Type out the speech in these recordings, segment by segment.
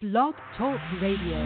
Blog Talk Radio.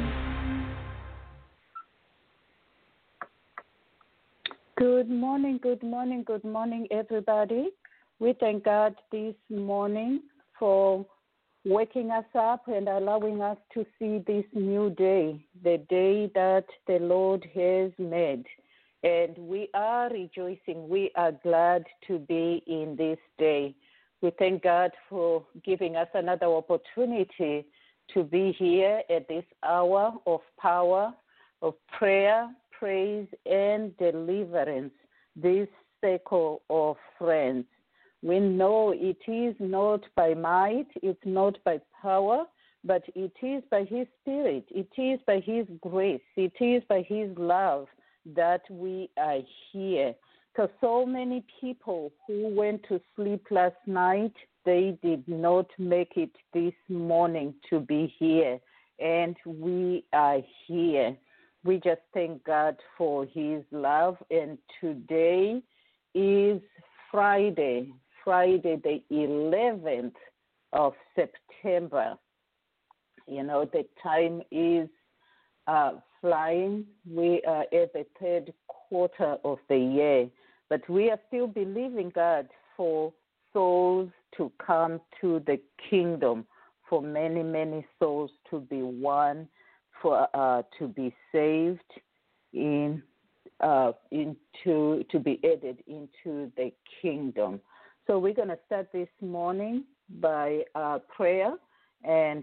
Good morning, everybody. We thank God this morning for waking us up and allowing us to see this new day, the day that the Lord has made. And we are rejoicing. We are glad to be in this day. We thank God for giving us another opportunity to be here at this hour of power, of prayer, praise, and deliverance, this circle of friends. We know it is not by might, it's not by power, but it is by His Spirit, it is by His grace, it is by His love that we are here. Because so many people who went to sleep last night, they did not make it this morning to be here, and we are here. We just thank God for His love, and today is Friday the 11th of September. You know, the time is flying. We are at the third quarter of the year, but we are still believing God for souls to come to the kingdom, for many, many souls to be won, for to be saved, to be added into the kingdom. So we're going to start this morning by prayer, and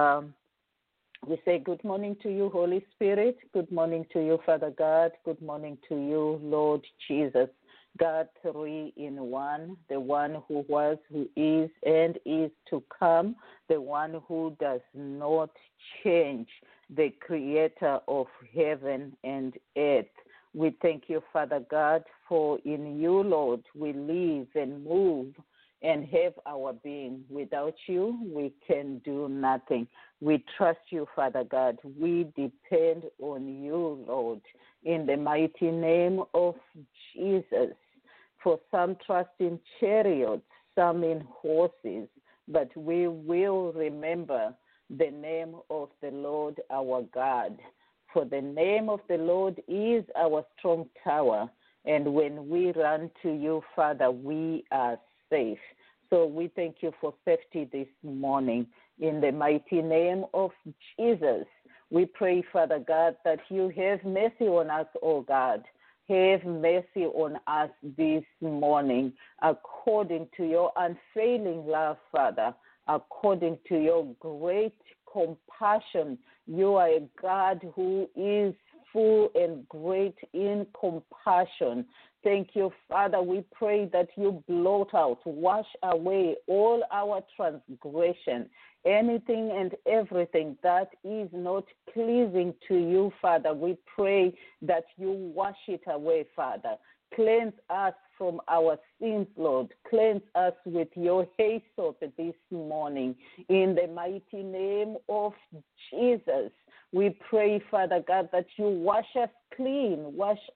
we say good morning to you, Holy Spirit. Good morning to you, Father God. Good morning to you, Lord Jesus. God, three in one, the one who was, who is, and is to come, the one who does not change, the creator of heaven and earth. We thank you, Father God, for in you, Lord, we live and move and have our being. Without you, we can do nothing. We trust you, Father God. We depend on you, Lord, in the mighty name of Jesus. For some trust in chariots, some in horses, but we will remember the name of the Lord our God. For the name of the Lord is our strong tower, and when we run to you, Father, we are safe. So we thank you for safety this morning. In the mighty name of Jesus, we pray, Father God, that you have mercy on us, O God. Have mercy on us this morning, according to your unfailing love, Father, according to your great compassion. You are a God who is full and great in compassion. Thank you, Father. We pray that you blot out, wash away all our transgression, anything and everything that is not pleasing to you, Father. We pray that you wash it away, Father. Cleanse us from our sins, Lord. Cleanse us with your hyssop this morning. In the mighty name of Jesus, we pray, Father God, that you wash us clean,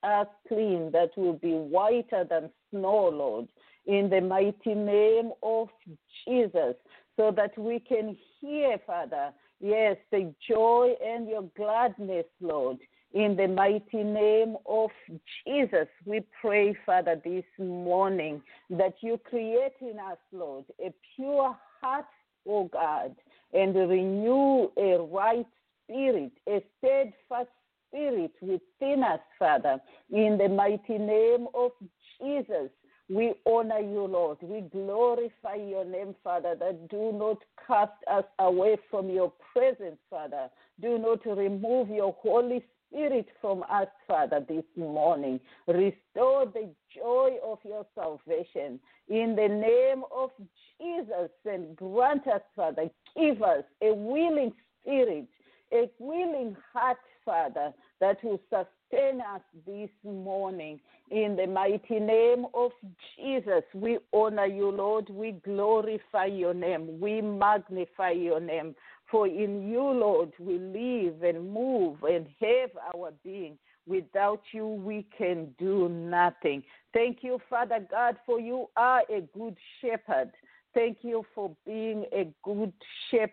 that will be whiter than snow, Lord. In the mighty name of Jesus, so that we can hear, Father, yes, the joy and your gladness, Lord. In the mighty name of Jesus, we pray, Father, this morning that you create in us, Lord, a pure heart, O God, and renew a right spirit, a steadfast spirit within us, Father. In the mighty name of Jesus, we honor you, Lord. We glorify your name, Father, that do not cast us away from your presence, Father. Do not remove your Holy Spirit from us, Father, this morning. Restore the joy of your salvation in the name of Jesus, and grant us, Father, give us a willing spirit, a willing heart, Father, that will sustain us this morning. In the mighty name of Jesus, we honor you, Lord. We glorify your name. We magnify your name. For in you, Lord, we live and move and have our being. Without you, we can do nothing. Thank you, Father God, for you are a good shepherd. Thank you for being a good shepherd.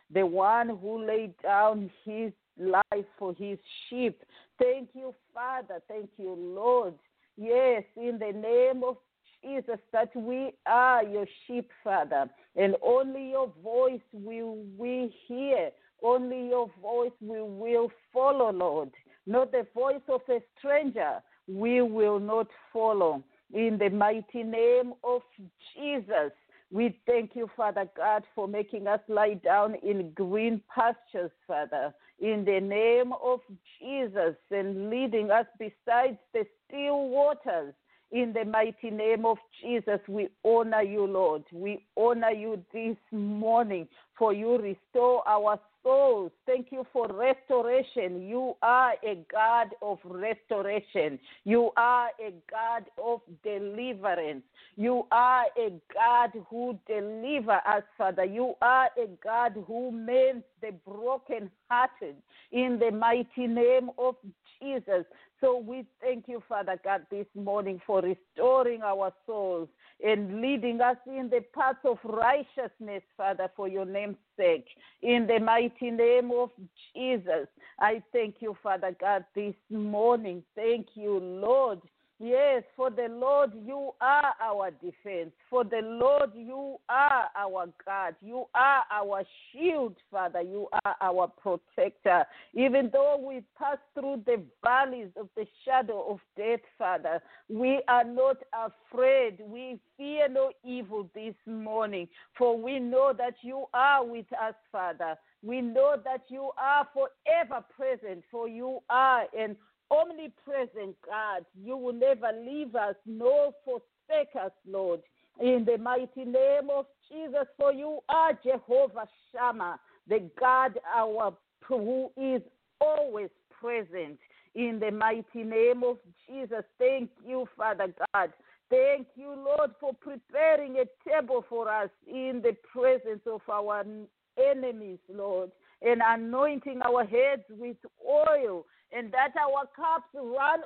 the one who laid down his life for his sheep. Thank you, Father. Thank you, Lord. Yes, in the name of Jesus, that we are your sheep, Father, and only your voice will we hear. Only your voice we will follow, Lord. Not the voice of a stranger we will not follow. In the mighty name of Jesus, we thank you, Father God, for making us lie down in green pastures, Father, in the name of Jesus, and leading us beside the still waters. In the mighty name of Jesus, we honor you, Lord. We honor you this morning, for you restore our souls. Thank you for restoration. You are a God of restoration. You are a God of deliverance. You are a God who delivers us, Father. You are a God who mends the brokenhearted, in the mighty name of Jesus. So we thank you, Father God, this morning for restoring our souls and leading us in the path of righteousness, Father, for your name's sake. In the mighty name of Jesus, I thank you, Father God, this morning. Thank you, Lord. Yes, for the Lord, you are our defense. For the Lord, you are our God. You are our shield, Father. You are our protector. Even though we pass through the valleys of the shadow of death, Father, we are not afraid. We fear no evil this morning, for we know that you are with us, Father. We know that you are forever present, for you are an omnipresent God. You will never leave us nor forsake us, Lord. In the mighty name of Jesus, for you are Jehovah Shammah, the God who is always present. In the mighty name of Jesus, thank you, Father God. Thank you, Lord, for preparing a table for us in the presence of our enemies, Lord, and anointing our heads with oil, and that our cups run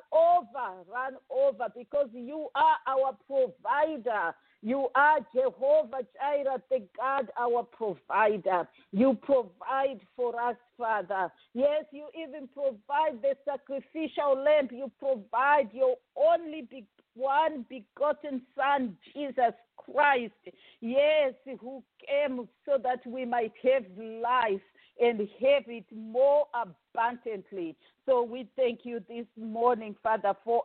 over, because you are our provider. You are Jehovah Jireh, the God, our provider. You provide for us, Father. Yes, you even provide the sacrificial lamb. You provide your only one begotten Son, Jesus Christ. Yes, who came so that we might have life and have it more abundantly. So we thank you this morning, Father, for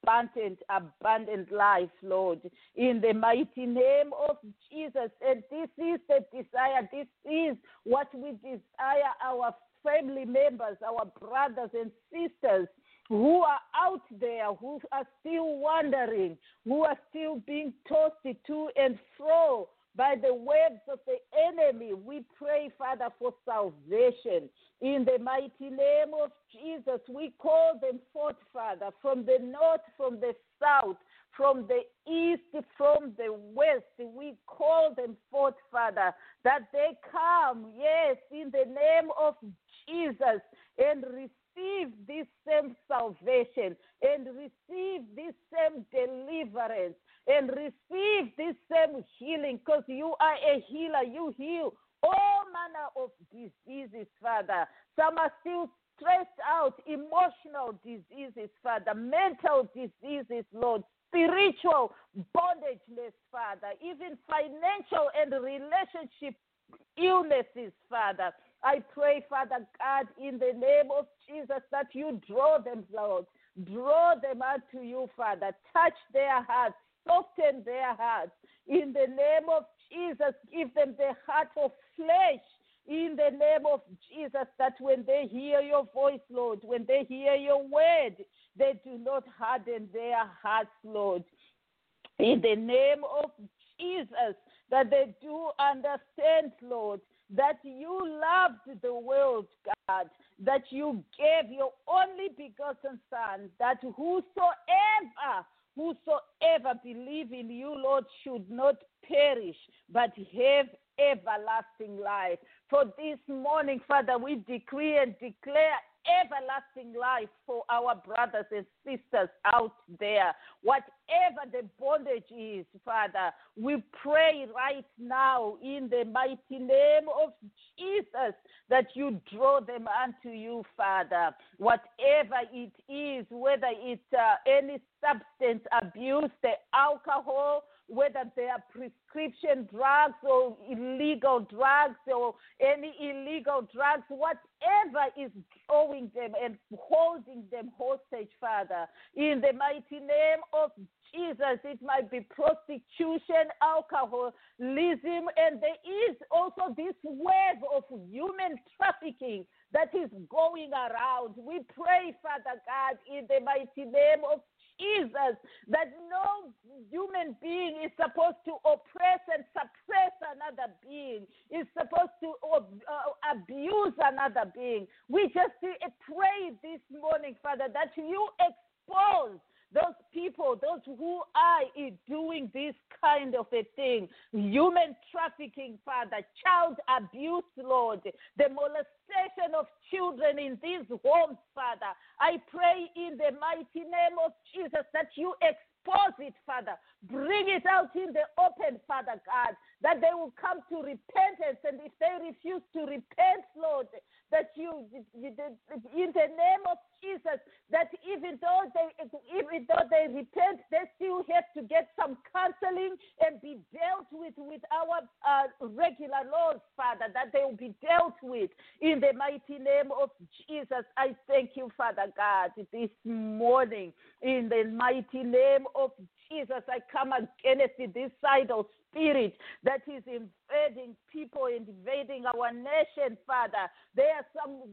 abundant life, Lord, in the mighty name of Jesus. And this is the desire. This is what we desire our family members, our brothers and sisters who are out there, who are still wandering, who are still being tossed to and fro by the webs of the enemy. We pray, Father, for salvation. In the mighty name of Jesus, we call them forth, Father, from the north, from the south, from the east, from the west. We call them forth, Father, that they come, yes, in the name of Jesus, and receive this same salvation, and receive this same deliverance, and receive this same healing, because you are a healer. You heal all manner of diseases, Father. Some are still stressed out, emotional diseases, Father, mental diseases, Lord, spiritual bondageness, Father, even financial and relationship illnesses, Father. I pray, Father God, in the name of Jesus, that you draw them, Lord. Draw them unto you, Father. Touch their hearts. Soften their hearts. In the name of Jesus, give them the heart of flesh. In the name of Jesus, that when they hear your voice, Lord, when they hear your word, they do not harden their hearts, Lord. In the name of Jesus, that they do understand, Lord, that you loved the world, God, that you gave your only begotten Son, that whosoever believe in you, Lord, should not perish, but have everlasting life. For this morning, Father, we decree and declare everlasting life for our brothers and sisters out there. Whatever the bondage is, Father, we pray right now in the mighty name of Jesus that you draw them unto you, Father. Whatever it is, whether it's any substance abuse, the alcohol, whether they are prescription drugs or illegal drugs or any illegal drugs, whatever is drawing them and holding them hostage, Father, in the mighty name of Jesus, it might be prostitution, alcoholism, and there is also this wave of human trafficking that is going around. We pray, Father God, in the mighty name of Jesus, that no human being is supposed to oppress and suppress another being, is supposed to abuse another being. We just pray this morning, Father, that you expose those people, those who are doing this kind of a thing, human trafficking, Father, child abuse, Lord, the molestation of children in these homes, Father. I pray in the mighty name of Jesus that you expose it, Father. Bring it out in the open, Father God, that they will come to repentance. And if they refuse to repent, Lord, that you, in the name of Jesus, that even though they repent, they still have to get some counseling and be dealt with our regular laws, Father, that they will be dealt with in the mighty name of Jesus. I thank you, Father God, this morning. In the mighty name of Jesus, I come against this side of spirit that is invading people, invading our nation, Father. There are some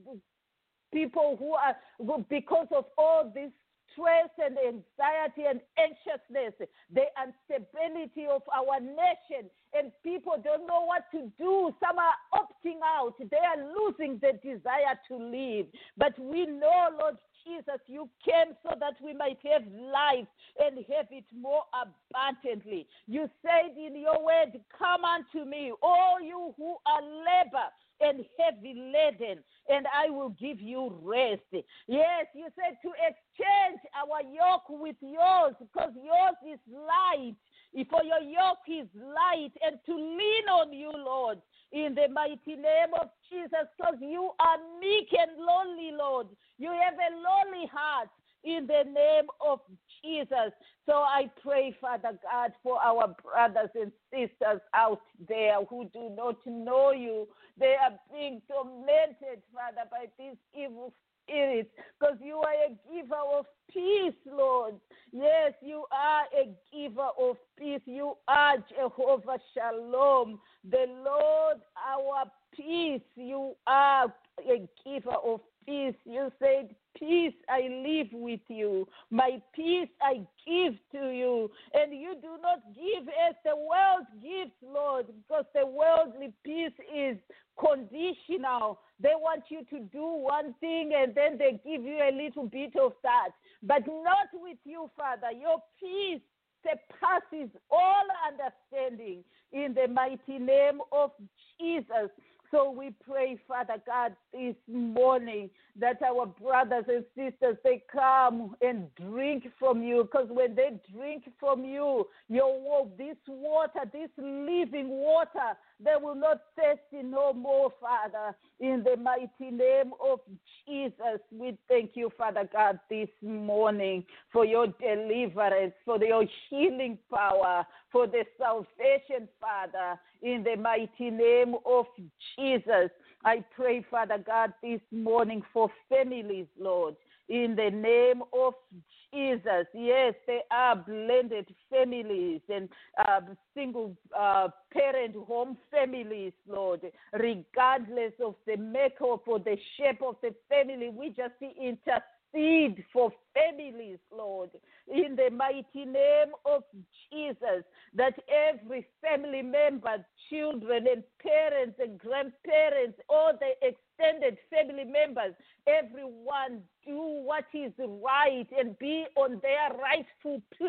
people who are, because of all this stress and anxiety and anxiousness, the instability of our nation, and people don't know what to do. Some are opting out. They are losing the desire to live. But we know, Lord Jesus, you came so that we might have life and have it more abundantly. You said in your word, come unto me, all you who are labor and heavy laden, and I will give you rest. Yes, you said to exchange our yoke with yours, because yours is light. For your yoke is light, and to lean on you, Lord, in the mighty name of Jesus, because you are meek and lowly, Lord. You have a lowly heart, in the name of Jesus. So I pray, Father God, for our brothers and sisters out there who do not know you. They are being tormented, Father, by these evil spirits, because you are a giver of peace, Lord. Yes, you are a giver of peace. You are Jehovah Shalom, the Lord, our peace. You are a giver of peace. You said, peace I live with you. My peace I give to you. And you do not give as the world gives, Lord, because the worldly peace is conditional. They want you to do one thing and then they give you a little bit of that. But not with you, Father. Your peace surpasses all understanding in the mighty name of Jesus. So we pray, Father God, this morning that our brothers and sisters, they come and drink from you, because when they drink from you, this water, this living water, they will not thirst no more, Father. In the mighty name of Jesus, we thank you, Father God, this morning for your deliverance, for your healing power, for the salvation, Father, in the mighty name of Jesus. I pray, Father God, this morning for families, Lord, in the name of Jesus. Yes, they are blended families and single parent home families, Lord. Regardless of the makeup or the shape of the family, we just intercede for families, Lord, in the mighty name of Jesus, that every family member, children and parents and grandparents, all the extended family members, everyone do what is right and be on their rightful place,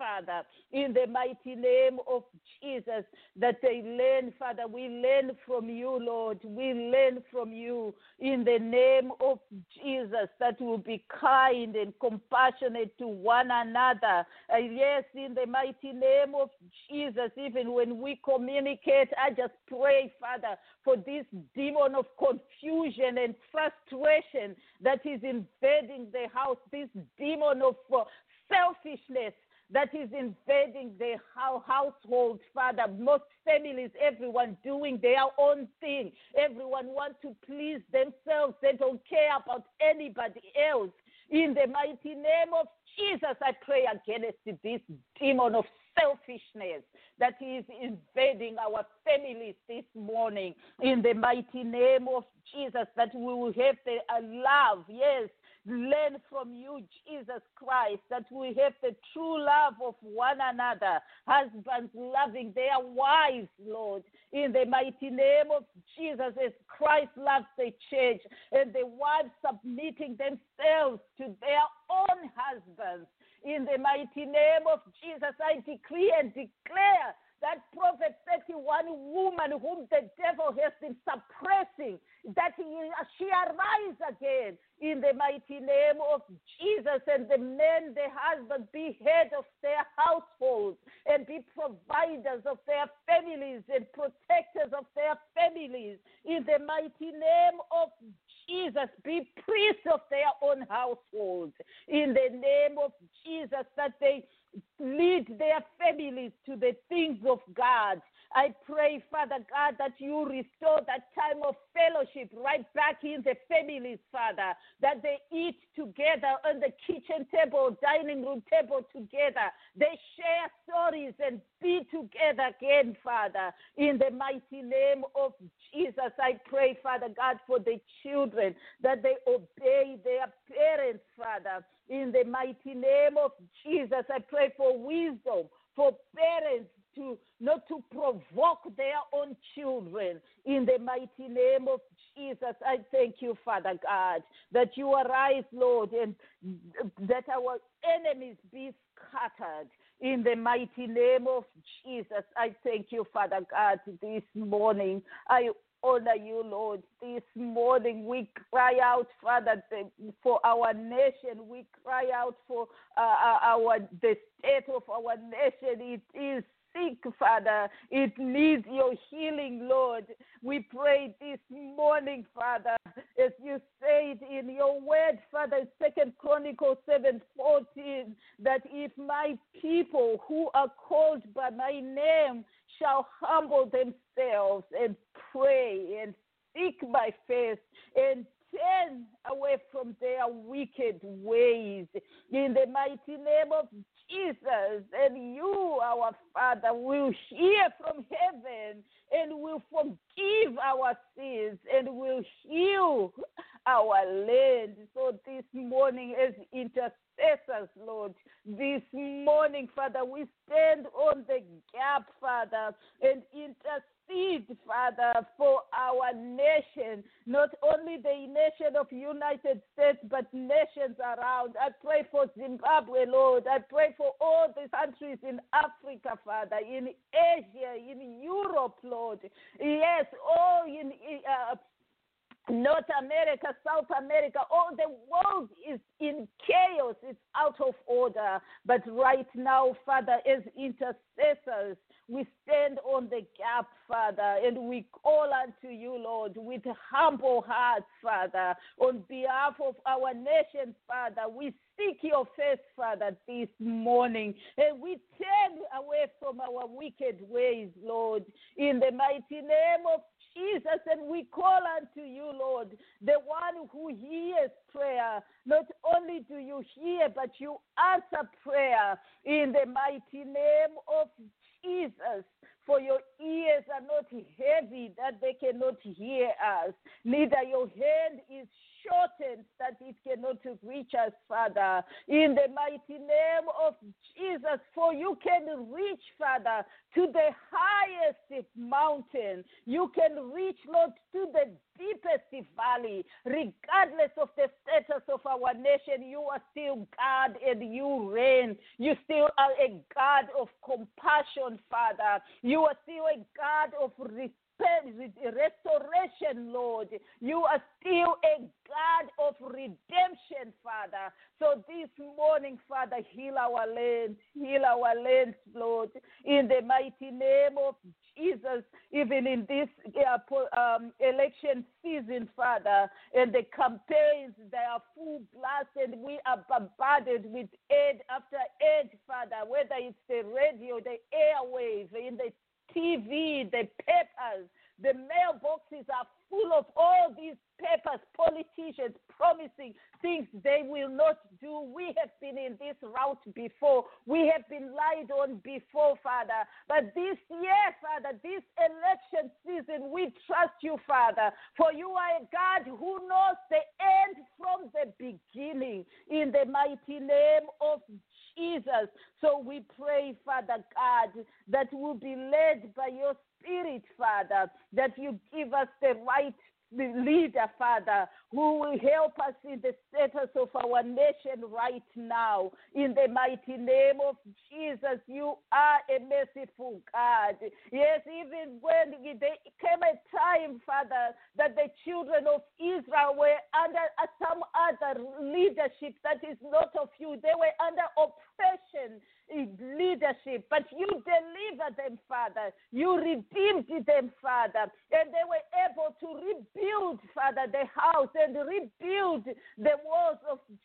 Father, in the mighty name of Jesus, that they learn, Father. We learn from you, Lord. We learn from you in the name of Jesus, that will be kind and compassionate to one another. Yes, in the mighty name of Jesus, even when we communicate, I just pray, Father, for this demon of confusion and frustration that is invading the house, this demon of selfishness that is invading the household, Father. Most families, everyone doing their own thing. Everyone wants to please themselves. They don't care about anybody else. In the mighty name of Jesus, I pray against this demon of selfishness that is invading our families this morning. In the mighty name of Jesus, that we will have the love, yes, learn from you, Jesus Christ, that we have the true love of one another. Husbands loving their wives, Lord, in the mighty name of Jesus, as Christ loves the church, and the wives submitting themselves to their own husbands. In the mighty name of Jesus, I decree and declare that Prophet 31 woman whom the devil has been suppressing, that she arise again in the mighty name of Jesus, and the men, the husband, be head of their households and be providers of their families and protectors of their families. In the mighty name of Jesus, be priests of their own households. In the name of Jesus, that they lead their families to the things of God. I pray, Father God, that you restore that time of fellowship right back in the families, Father, that they eat together on the kitchen table, dining room table together. They share stories and be together again, Father. In the mighty name of Jesus, I pray, Father God, for the children, that they obey their parents, Father. In the mighty name of Jesus, I pray for wisdom for parents to not to provoke their own children. In the mighty name of Jesus, I thank you, Father God, that you arise, Lord, and that our enemies be scattered. In the mighty name of Jesus, I thank you, Father God, this morning. I honor you, Lord. This morning we cry out, Father, for our nation. We cry out for the state of our nation. It is sick, Father. It needs your healing, Lord. We pray this morning, Father, as you said in your word, Father, 2 Chronicles 7:14, that if my people who are called by my name shall humble themselves and pray and seek my face and turn away from their wicked ways, in the mighty name of Jesus, and you, our Father, will hear from heaven and will forgive our sins and will heal our land. So this morning, as intercessors, Lord, this morning, Father, we stand on the gap, Father, and intercede, Father, for our nation, not only the nation of United States, but nations around. I pray for Zimbabwe, Lord. I pray for all the countries in Africa, Father, in Asia, in Europe, Lord. Yes, all in North America, South America, all the world is in chaos. It's out of order. But right now, Father, as intercessors, we stand on the gap, Father, and we call unto you, Lord, with humble hearts, Father, on behalf of our nation, Father. We seek your face, Father, this morning, and we turn away from our wicked ways, Lord, in the mighty name of Jesus, and we call unto you, Lord, the one who hears prayer. Not only do you hear, but you answer prayer in the mighty name of Jesus. For your ears are not heavy that they cannot hear us, neither your hand is shortened that it cannot reach us, Father, in the mighty name of Jesus. For you can reach, Father, to the highest mountain. You can reach, Lord, to the deepest valley. Regardless of the status of our nation, you are still God and you reign. You still are a God of compassion, Father. You are still a God of restoration, Lord. You are still a God of redemption, Father. So this morning, Father, heal our land, Lord, in the mighty name of Jesus. Even in this election season, Father, and the campaigns, they are full blast, and we are bombarded with aid after aid, Father, whether it's the radio, the airwaves, in the TV, the papers, the mailboxes are full of all these papers, politicians promising things they will not do. We have been in this route before. We have been lied on before, Father. But this year, Father, this election season, we trust you, Father, for you are a God who knows the end from the beginning, in the mighty name of Jesus. So we pray, Father God, that we'll be led by your Spirit, Father, that you give us the right leader, Father, who will help us in the status of our nation right now. In the mighty name of Jesus, you are a merciful God. Yes, even when there came a time, Father, that the children of Israel were under some other leadership that is not of you. They were under oppression leadership, but you delivered them, Father. You redeemed them, Father, and they were able to rebuild, Father, the house and rebuild the walls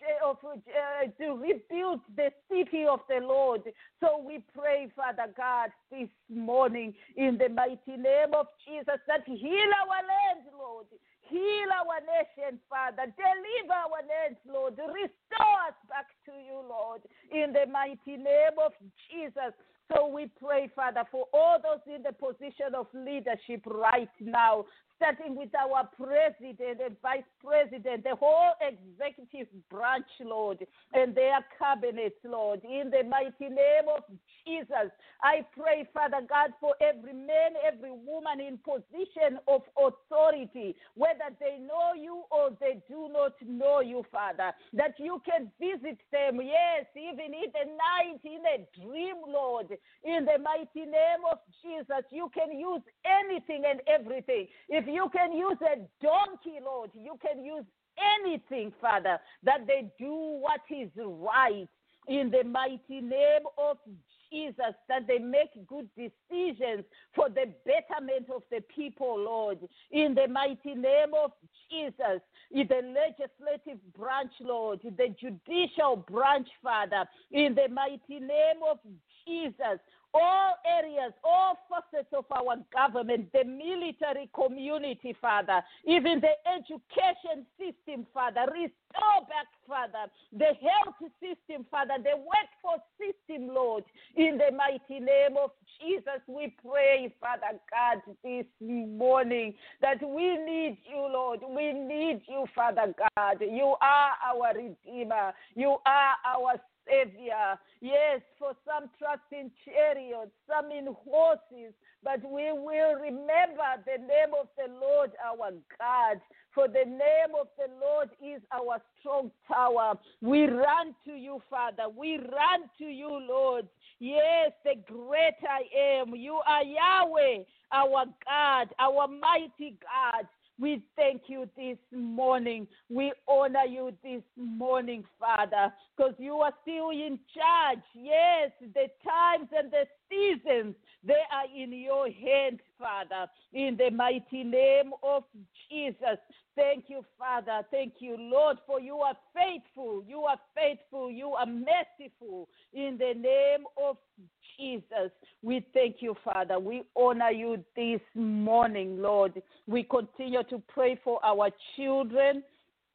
to rebuild the city of the Lord. So we pray, Father God, this morning in the mighty name of Jesus, that heal our land, Lord. Heal our nation, Father. Deliver our lands, Lord. Restore us back to you, Lord, in the mighty name of Jesus. So we pray, Father, for all those in the position of leadership right now, starting with our president and vice president, the whole executive branch, Lord, and their cabinets, Lord, in the mighty name of Jesus. I pray, Father God, for every man, every woman in position of authority, whether they know you or they do not know you, Father, that you can visit them, yes, even in the night, in a dream, Lord, in the mighty name of Jesus. You can use anything and everything. If you can use a donkey, Lord, you can use anything, Father, that they do what is right in the mighty name of Jesus, that they make good decisions for the betterment of the people, Lord, in the mighty name of Jesus, in the legislative branch, Lord, the judicial branch, Father, in the mighty name of Jesus. All areas, all facets of our government, the military community, Father, even the education system, Father, restore back, Father, the health system, Father, the workforce system, Lord, in the mighty name of Jesus. We pray, Father God, this morning that we need you, Lord. We need you, Father God. You are our Redeemer. You are our Savior. Yes, for some trust in chariots, some in horses, but we will remember the name of the Lord our God. For the name of the Lord is our strong tower. We run to you, Father. We run to you, Lord. Yes, the great I am. You are Yahweh, our God, our mighty God. We thank you this morning. We honor you this morning, Father, because you are still in charge. Yes, the times and the seasons, they are in your hands, Father, in the mighty name of Jesus. Thank you, Father. Thank you, Lord, for you are faithful. You are faithful. You are merciful. In the name of Jesus, we thank you, Father. We honor you this morning, Lord. We continue to pray for our children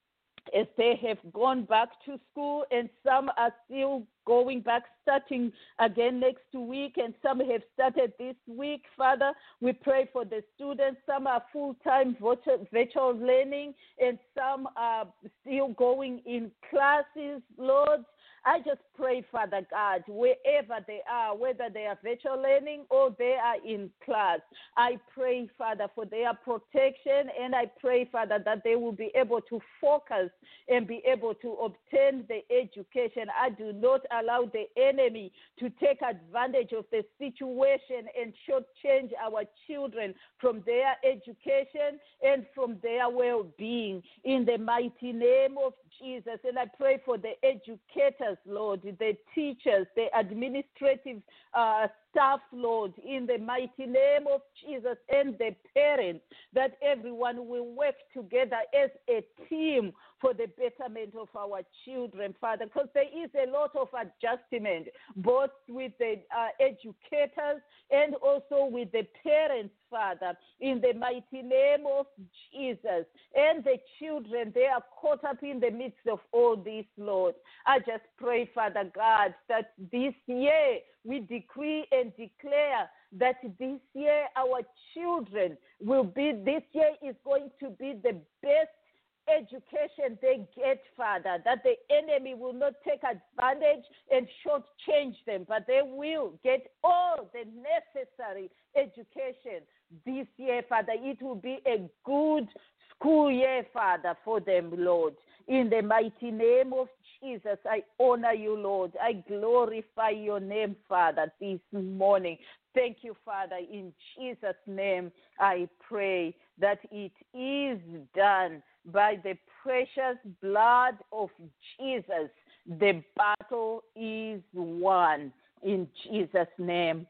as they have gone back to school, and some are still going back, starting again next week, and some have started this week. Father, we pray for the students. Some are full-time virtual learning, and some are still going in classes, Lord. I just pray, Father God, wherever they are, whether they are virtual learning or they are in class, I pray, Father, for their protection, and I pray, Father, that they will be able to focus and be able to obtain the education. I do not allow the enemy to take advantage of the situation and shortchange our children from their education and from their well-being, in the mighty name of Jesus. And I pray for the educators, Lord, the teachers, the administrative staff, Lord, in the mighty name of Jesus, and the parents, that everyone will work together as a team for the betterment of our children, Father, because there is a lot of adjustment, both with the educators and also with the parents, Father, in the mighty name of Jesus. And the children, they are caught up in the midst of all this, Lord. I just pray, Father God, that this year we decree and declare that this year our children this year is going to be the best education they get, Father, that the enemy will not take advantage and shortchange them, but they will get all the necessary education this year, Father. It will be a good school year, Father, for them, Lord. In the mighty name of Jesus, I honor you, Lord. I glorify your name, Father, this morning. Thank you, Father. In Jesus' name, I pray that it is done. By the precious blood of Jesus, the battle is won. In Jesus' name,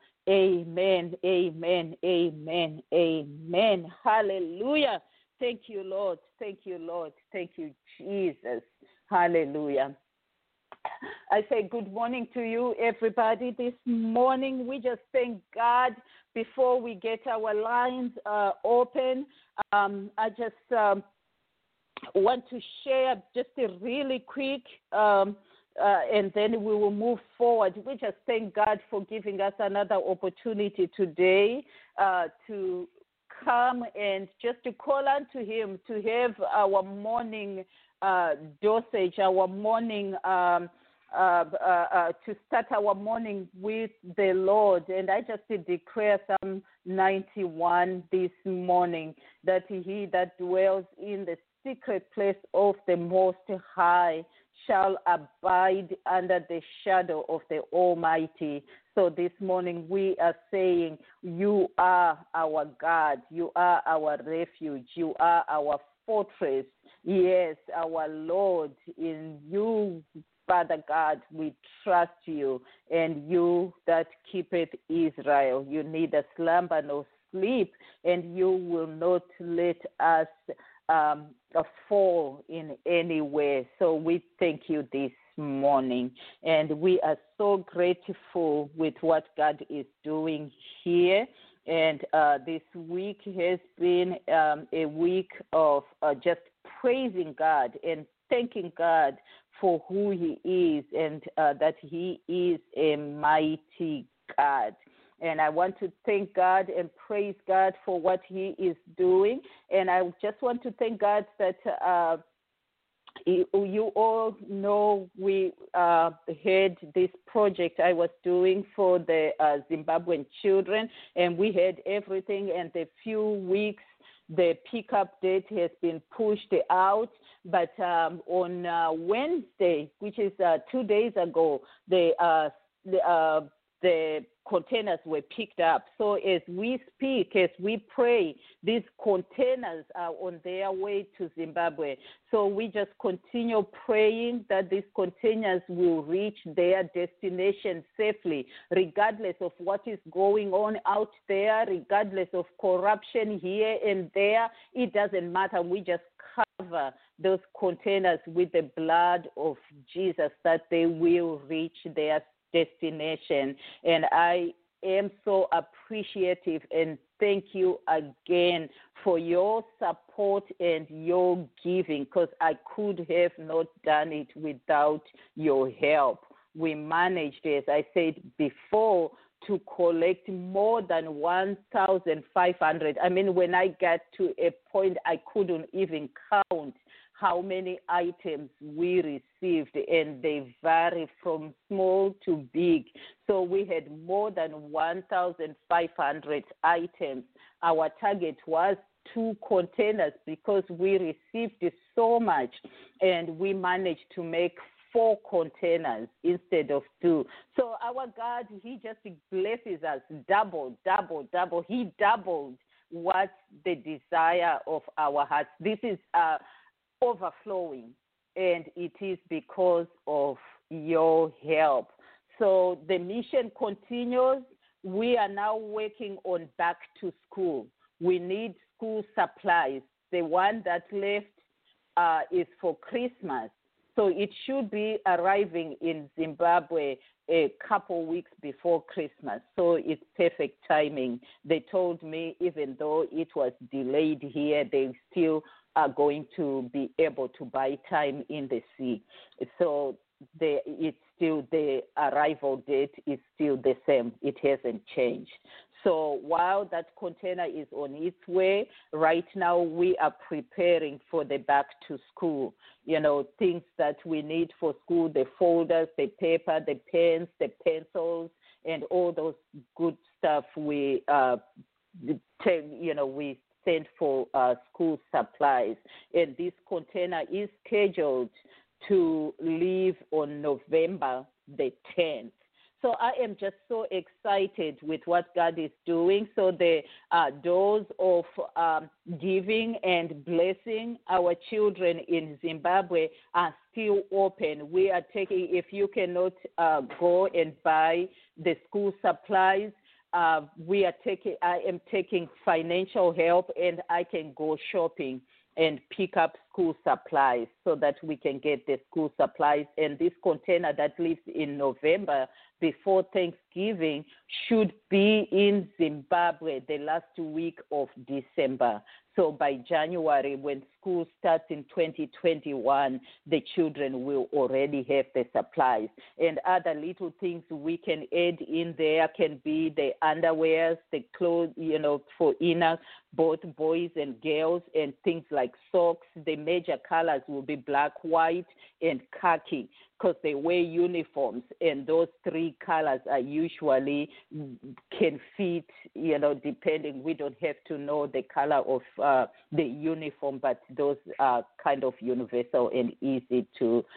amen, amen, amen, amen. Hallelujah. Thank you, Lord. Thank you, Lord. Thank you, Jesus. Hallelujah. I say good morning to you, everybody. This morning, we just thank God before we get our lines open. I just want to share just a really quick, and then we will move forward. We just thank God for giving us another opportunity today to come and just to call unto him, to have our morning dosage, our morning, to start our morning with the Lord. And I just declare Psalm 91 this morning, that he that dwells in the secret place of the Most High shall abide under the shadow of the Almighty. So this morning we are saying, you are our God, you are our refuge, you are our fortress, yes, our Lord. In you, Father God, we trust you, and you that keepeth Israel. You neither slumber nor sleep, and you will not let us fall in any way. So we thank you this morning, and we are so grateful with what God is doing here. And this week has been a week of just praising God and thanking God for who he is, and that he is a mighty God. And I want to thank God and praise God for what he is doing. And I just want to thank God that you all know we had this project I was doing for the Zimbabwean children, and we had everything. And a few weeks, the pickup date has been pushed out. But on Wednesday, which is 2 days ago, the containers were picked up. So as we speak, as we pray, these containers are on their way to Zimbabwe. So we just continue praying that these containers will reach their destination safely, regardless of what is going on out there, regardless of corruption here and there. It doesn't matter. We just cover those containers with the blood of Jesus, that they will reach their destination. And I am so appreciative and thank you again for your support and your giving, because I could have not done it without your help. We managed, as I said before, to collect more than 1,500. I mean, when I got to a point I couldn't even count how many items we received, and they vary from small to big. So we had more than 1,500 items. Our target was 2 containers because we received so much, and we managed to make 4 containers instead of 2. So our God, he just blesses us double. He doubled what the desire of our hearts. This is overflowing, and it is because of your help. So the mission continues. We are now working on back to school. We need school supplies. The one that left is for Christmas. So it should be arriving in Zimbabwe a couple weeks before Christmas. So it's perfect timing. They told me even though it was delayed here, they still are going to be able to buy time in the sea. So it's still, the arrival date is still the same. It hasn't changed. So while that container is on its way, right now we are preparing for the back to school. You know, things that we need for school, the folders, the paper, the pens, the pencils, and all those good stuff we sent for school supplies. And this container is scheduled to leave on November the 10th. So I am just so excited with what God is doing. So the doors of giving and blessing our children in Zimbabwe are still open. We are taking, if you cannot go and buy the school supplies, I am taking financial help, and I can go shopping and pick up school supplies so that we can get the school supplies. And this container that leaves in November before Thanksgiving should be in Zimbabwe the last week of December. So by January, when school starts in 2021, the children will already have the supplies. And other little things we can add in there can be the underwears, the clothes, for inner, both boys and girls, and things like socks. The major colors will be black, white, and khaki, because they wear uniforms, and those 3 colors are usually can fit, depending. We don't have to know the color of the uniform, but those are kind of universal and easy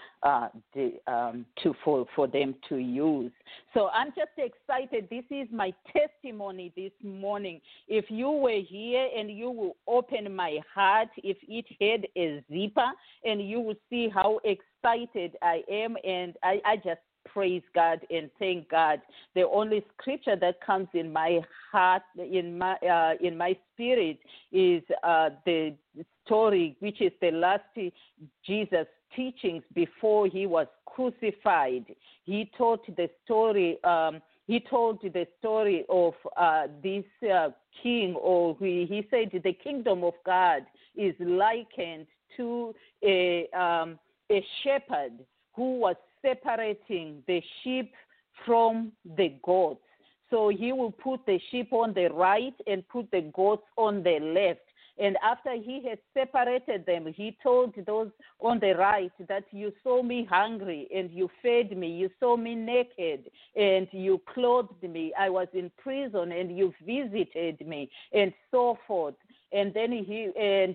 for them to use. So I'm just excited. This is my testimony this morning. If you were here and you will open my heart, if it had a zipper, and you will see how excited I am, and I just praise God and thank God. The only scripture that comes in my heart, in my spirit, is the story, which is the last Jesus teachings before he was crucified. He taught the story. He told the story of this king, or he said the kingdom of God is likened to a shepherd who was separating the sheep from the goats. So he will put the sheep on the right and put the goats on the left. And after he had separated them, he told those on the right that you saw me hungry and you fed me. You saw me naked and you clothed me. I was in prison and you visited me, and so forth. And then he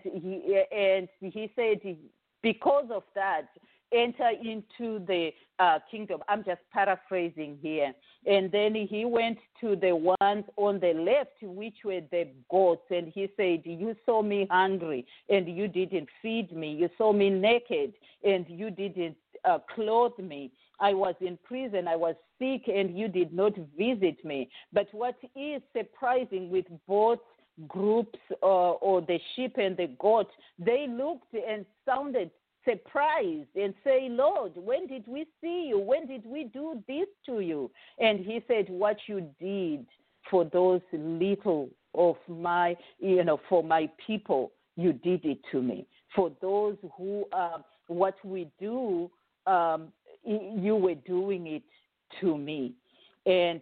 said, because of that, enter into the kingdom. I'm just paraphrasing here. And then he went to the ones on the left, which were the goats, and he said, you saw me hungry and you didn't feed me. You saw me naked and you didn't clothe me. I was in prison, I was sick, and you did not visit me. But what is surprising with both groups, or the sheep and the goat, they looked and sounded surprised and say, Lord, when did we see you? When did we do this to you? And he said, what you did for those little of my, for my people, you did it to me. For those who, what we do, you were doing it to me. And,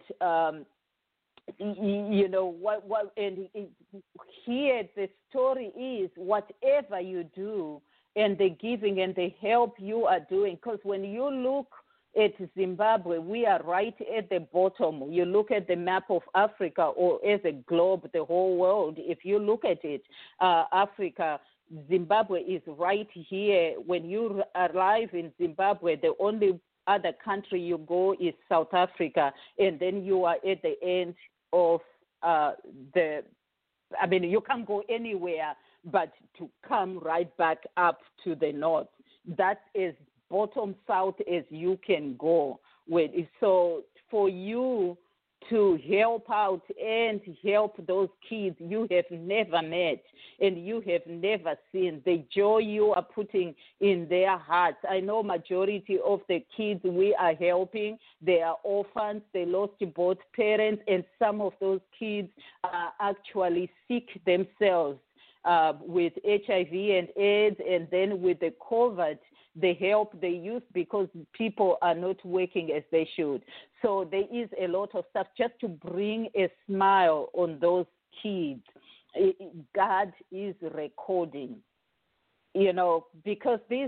and here the story is whatever you do and the giving and the help you are doing, because when you look at Zimbabwe, we are right at the bottom. You look at the map of Africa, or as a globe, the whole world. If you look at it, Africa, Zimbabwe is right here. When you arrive in Zimbabwe, the only other country you go is South Africa, and then you are at the end of you can't go anywhere but to come right back up to the north. That is bottom south as you can go with. So for you to help out and help those kids you have never met and you have never seen, the joy you are putting in their hearts. I know majority of the kids we are helping, they are orphans, they lost both parents, and some of those kids are actually sick themselves with HIV and AIDS, and then with the COVID, the help they use because people are not working as they should. So there is a lot of stuff just to bring a smile on those kids. God is recording, because these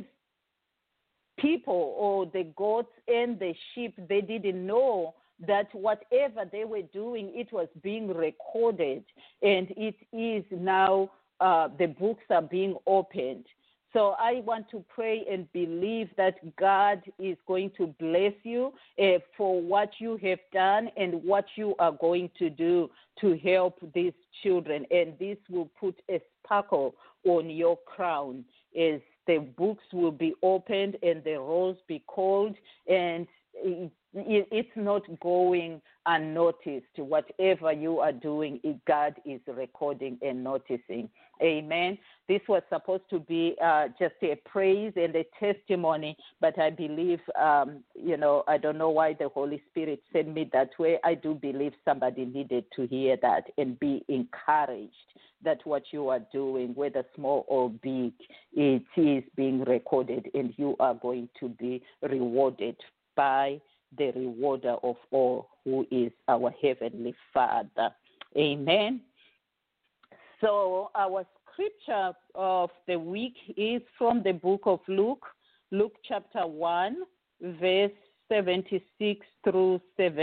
people or the goats and the sheep, they didn't know that whatever they were doing, it was being recorded, and it is now the books are being opened. So I want to pray and believe that God is going to bless you for what you have done and what you are going to do to help these children. And this will put a sparkle on your crown as the books will be opened and the rolls be called, and it's not going unnoticed. Whatever you are doing, God is recording and noticing. Amen. This was supposed to be just a praise and a testimony, but I believe, I don't know why the Holy Spirit sent me that way. I do believe somebody needed to hear that and be encouraged that what you are doing, whether small or big, it is being recorded, and you are going to be rewarded by the rewarder of all, who is our Heavenly Father. Amen. So our scripture of the week is from the book of Luke, Luke chapter 1, verse 76 through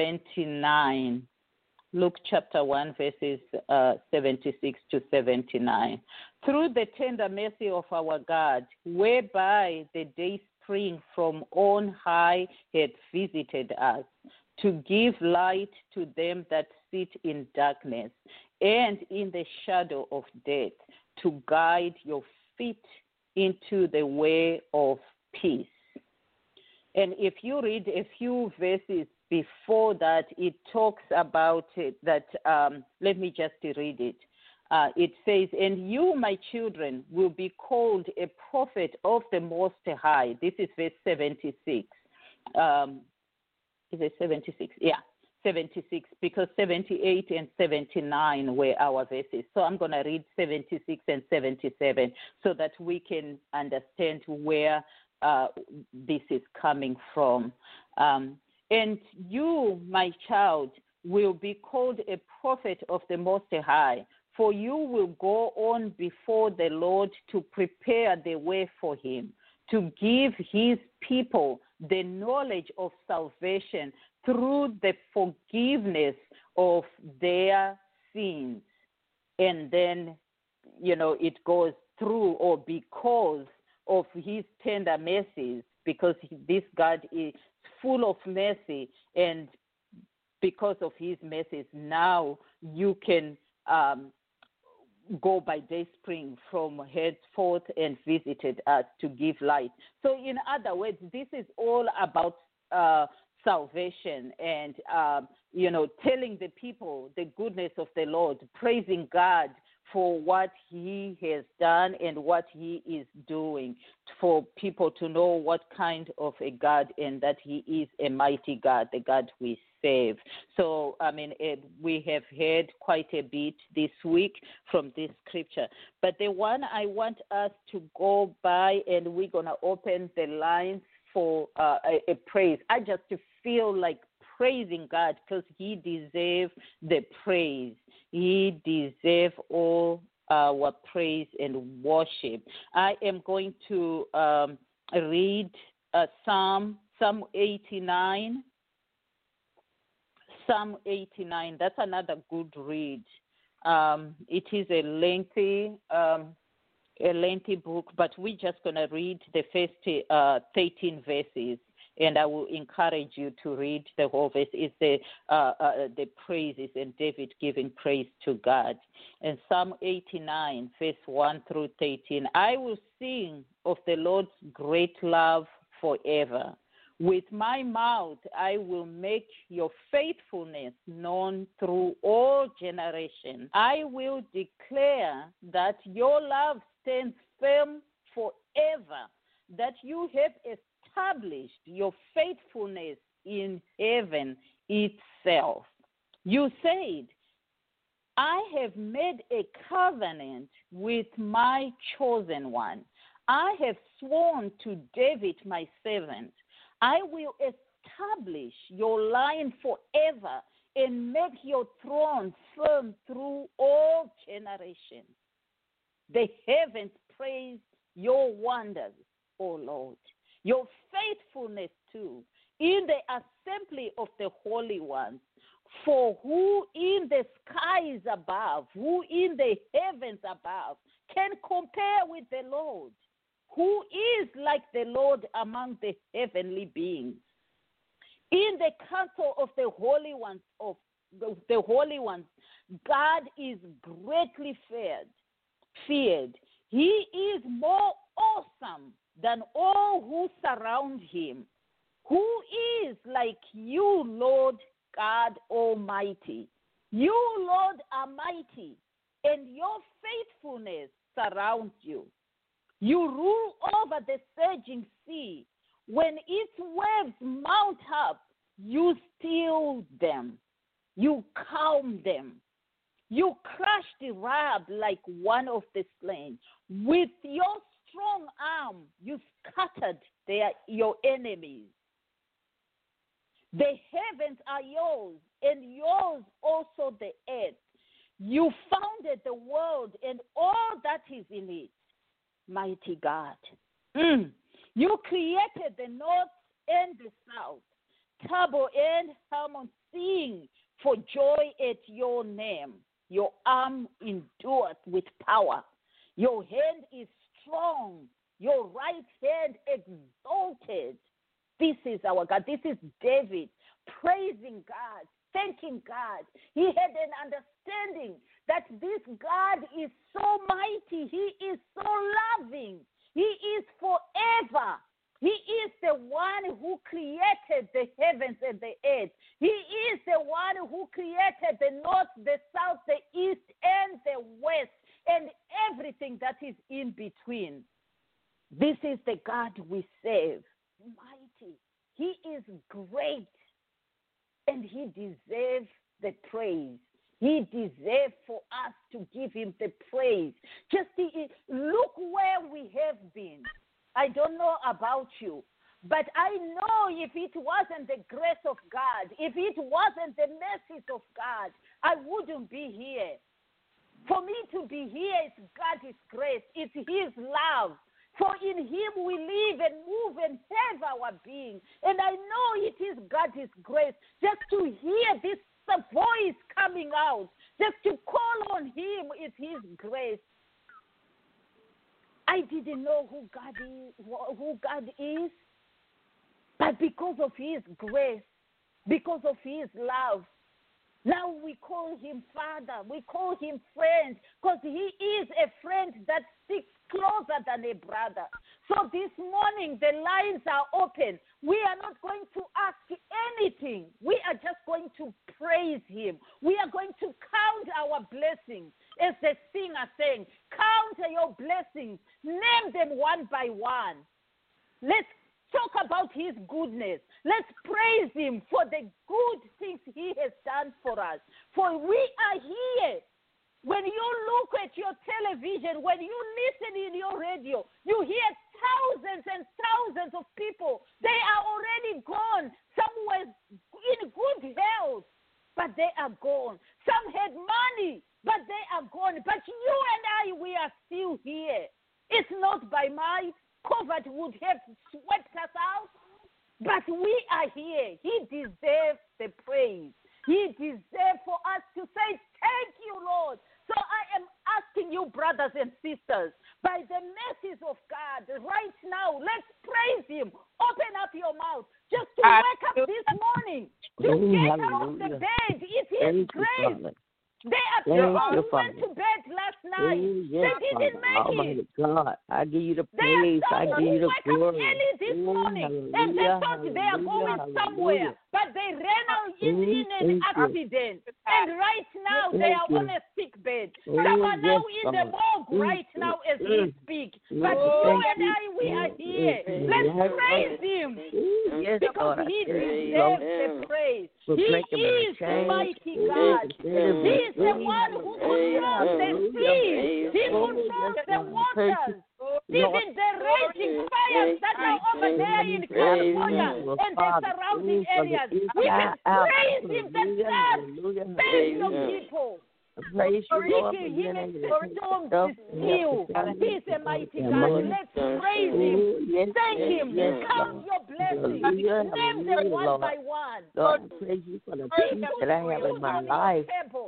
79. Luke chapter 1, verses 76 to 79. Through the tender mercy of our God, whereby the day spring from on high had visited us, to give light to them that sit in darkness and in the shadow of death, to guide your feet into the way of peace. And if you read a few verses before that, it talks about it, that, let me just read it. It says, and you, my children, will be called a prophet of the Most High. This is verse 76. Is it 76? Yeah, 76, because 78 and 79 were our verses. So I'm going to read 76 and 77 so that we can understand where this is coming from. And you, my child, will be called a prophet of the Most High, for you will go on before the Lord to prepare the way for him, to give his people the knowledge of salvation through the forgiveness of their sins. And then, it goes through, or because of his tender mercies, because this God is full of mercy, and because of his mercies, now you can go by day spring from henceforth and visited us to give light. So in other words, this is all about salvation and, telling the people the goodness of the Lord, praising God for what he has done and what he is doing, for people to know what kind of a God and that he is a mighty God, the God we serve. So, we have heard quite a bit this week from this scripture. But the one I want us to go by, and we're going to open the lines for a praise. I just feel like praising God because he deserves the praise. He deserves all our praise and worship. I am going to read Psalm 89. Psalm 89. That's another good read. It is a lengthy book, but we're just going to read the first 13 verses. And I will encourage you to read the whole verse. It's the praises and David giving praise to God. And Psalm 89, verse 1 through 13. I will sing of the Lord's great love forever. With my mouth I will make your faithfulness known through all generations. I will declare that your love stands firm forever, that you have established your faithfulness in heaven itself. You said, I have made a covenant with my chosen one. I have sworn to David my servant, I will establish your line forever and make your throne firm through all generations. The heavens praise your wonders, O Lord, your faithfulness too, in the assembly of the holy ones. For who in the skies above, who in the heavens above, can compare with the Lord? Who is like the Lord among the heavenly beings? In the council of the holy ones, God is greatly feared. He is more awesome than all who surround him. Who is like you, Lord God Almighty? You, Lord, are mighty, and your faithfulness surrounds you. You rule over the surging sea. When its waves mount up, you still them. You calm them. You crush the Rahab like one of the slain. With your strong arm, you scattered your enemies. The heavens are yours, and yours also the earth. You founded the world and all that is in it. Mighty God. You created the north and the south. Tabor and Hermon sing for joy at your name. Your arm endureth with power. Your hand is strong. Your right hand exalted. This is our God. This is David praising God, thanking God. He had an understanding that this God is so mighty. He is so loving. He is forever. He is the one who created the heavens and the earth. He is the one who created the north, the south, the east, and the west, and everything that is in between. This is the God we serve. Mighty. He is great, and he deserves the praise. He deserves for us to give him the praise. Just look where we have been. I don't know about you, but I know if it wasn't the grace of God, if it wasn't the mercies of God, I wouldn't be here. For me to be here, it's God's grace. It's his love. For in him we live and move and have our being. And I know it is God's grace just to hear this voice coming out, just to call on him is his grace. I didn't know who God is, but because of his grace, because of his love, now we call him Father, we call him friend, because he is a friend that sticks closer than a brother. So this morning, the lines are open. We are not going to ask anything. We are just going to praise him. We are going to count our blessings as the singer sang, count your blessings, name them one by one. Let's talk about his goodness. Let's praise him for the good things he has done for us. For we are here. When you look at your television, when you listen in your radio, you hear thousands and thousands of people. They are already gone, somewhere in good health, but they are gone. Some had money, but they are gone. But you and I, we are still here. It's not by might. COVID would have swept us out, but we are here. He deserves the praise. He deserves for us to say, thank you, Lord. So I am asking you, brothers and sisters, by the mercies of God, right now, let's praise him. Open up your mouth just to wake up this morning, to get out of the bed. It is grace. They are people who went to bed last night. They didn't make it. God, I give you the praise. I give you the glory. Early this morning, and they thought they are going somewhere, but they ran out in an accident. And right now, they are on a sick bed. Some are now in the morgue right now as we speak. But you and I, we are here. Let's praise him because he deserves the praise. He is the mighty God. He is the one who controls the seas. He controls the waters. Even the raging fires that are over there in California and the surrounding areas. We can praise him that God saves your people. Praise you, Lord, He makes the storms to still. He's a mighty God. Let's praise him. Thank him. Count your blessings. Name them one by one. Lord, I praise you for the peace that I have in my life.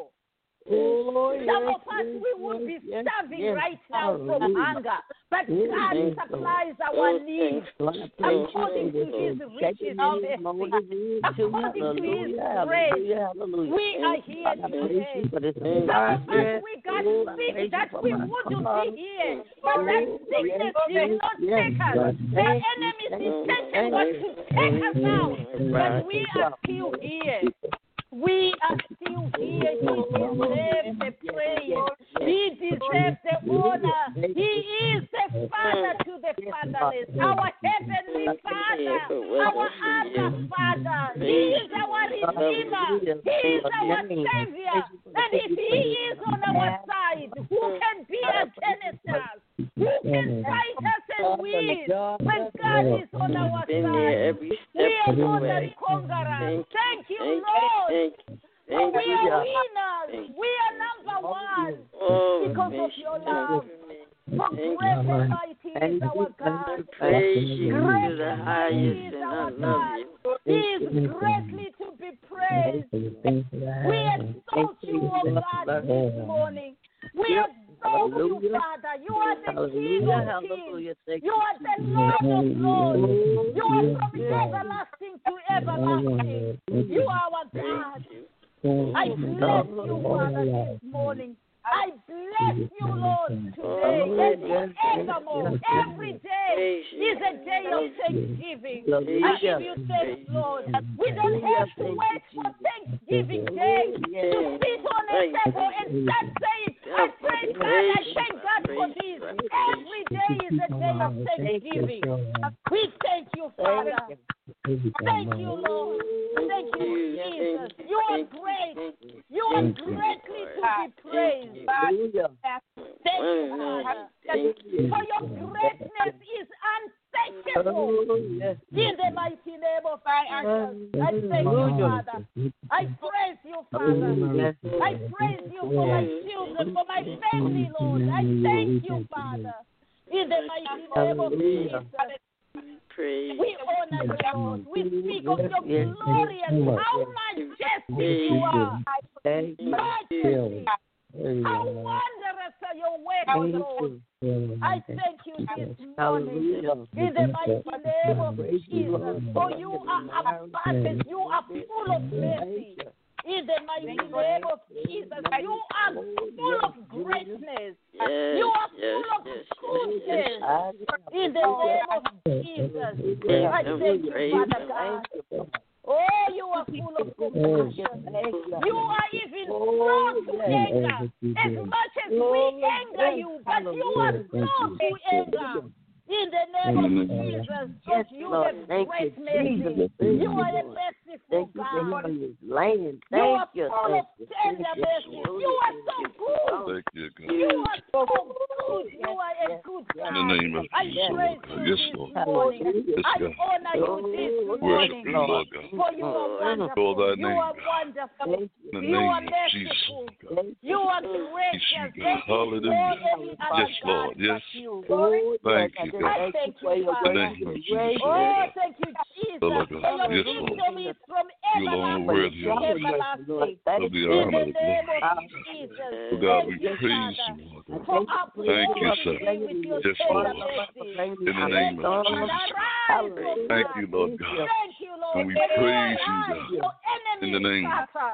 Some of us, we would be starving right now from hunger, but God supplies our needs according to his riches and mercy, according to his grace. We are here today. Some of us, we got sick that we wouldn't be here, but that sickness did not take us. The enemy's intention was to take us out, but we are still here. We are still here. He deserves the praise. He deserves the honor. He is the Father to the fatherless, our heavenly Father, our Abba Father. He is our Redeemer. He is our Savior. And if He is on our side, who can be against us? Who can fight us and win when God is on our side? We are more than conquerors. Thank you, Lord. We are winners. We are number one because of your love. For great and mighty is our God. Praise you Great to the and highest, mighty is and I our love God. you. He is greatly to be praised. We exalt you, O God, this morning. We exalt you, Father. You are the King of kings. You are the Lord of lords. You are from everlasting to everlasting. You are our God. I bless you, Father, this morning. I bless you, Lord, today and forevermore. Every day is a day of thanksgiving. I give you thanks, Lord. We don't have to wait for Thanksgiving Day to sit on a table and start saying, I praise God, I thank God for this. Every day is a day of thanksgiving. We thank you, Father. Thank you, Lord. Thank you, Jesus. You are great. You are greatly to be praised. Thank you, Father. For your greatness is unsearchable. In the mighty name of Jesus, I thank you, Father. I praise you, Father. I praise you for my children, for my family, Lord. I thank you, Father. In the mighty name of Jesus. We honor you, Lord. We speak of your glory and how majestic you are. Majesty. How wondrous are your works, Lord. I thank you this morning in the mighty name of Jesus. For you are abundant. You are full of mercy. In the mighty name of Jesus, you are full of greatness. You are full of goodness. In the name of Jesus, I thank you, Father God. Oh, you are full of compassion. You are even slow to anger. As much as we anger you, but you are slow to anger. In the name of Jesus, because you have great mercy. You are a merciful God. You are full of tender mercy. You are so good. You are so good. You are a good God. In the name of Jesus, Lord God. Yes, Lord. I honor you this morning, Lord, for you are wonderful. You are wonderful. You are merciful. You are gracious. Hallelujah. Yes, Lord. Yes. Thank you. I thank you, Father. Oh, thank you, Jesus. For your wisdom is from everlasting to everlasting. In the name of Jesus. Oh, God, we praise you, Lord. Thank you, sir. Yes, Lord. In the name of Jesus. Thank you, Lord God. Thank you, Lord. And we praise you, God. In the name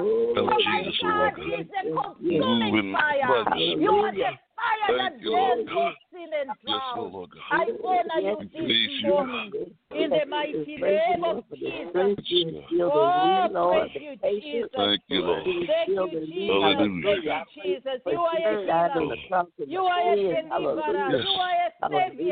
of Jesus, Lord God. Moving by the Spirit. You are the fire that Thank you, Lord burns God. sin and Yes, drown. Lord God. I honor you this morning in the mighty name of Jesus. Oh, thank you, Jesus. Thank you, Lord. Thank you, Jesus. Hallelujah. Thank you, Jesus. You are a healer. You are a deliverer. Yes. You are a savior.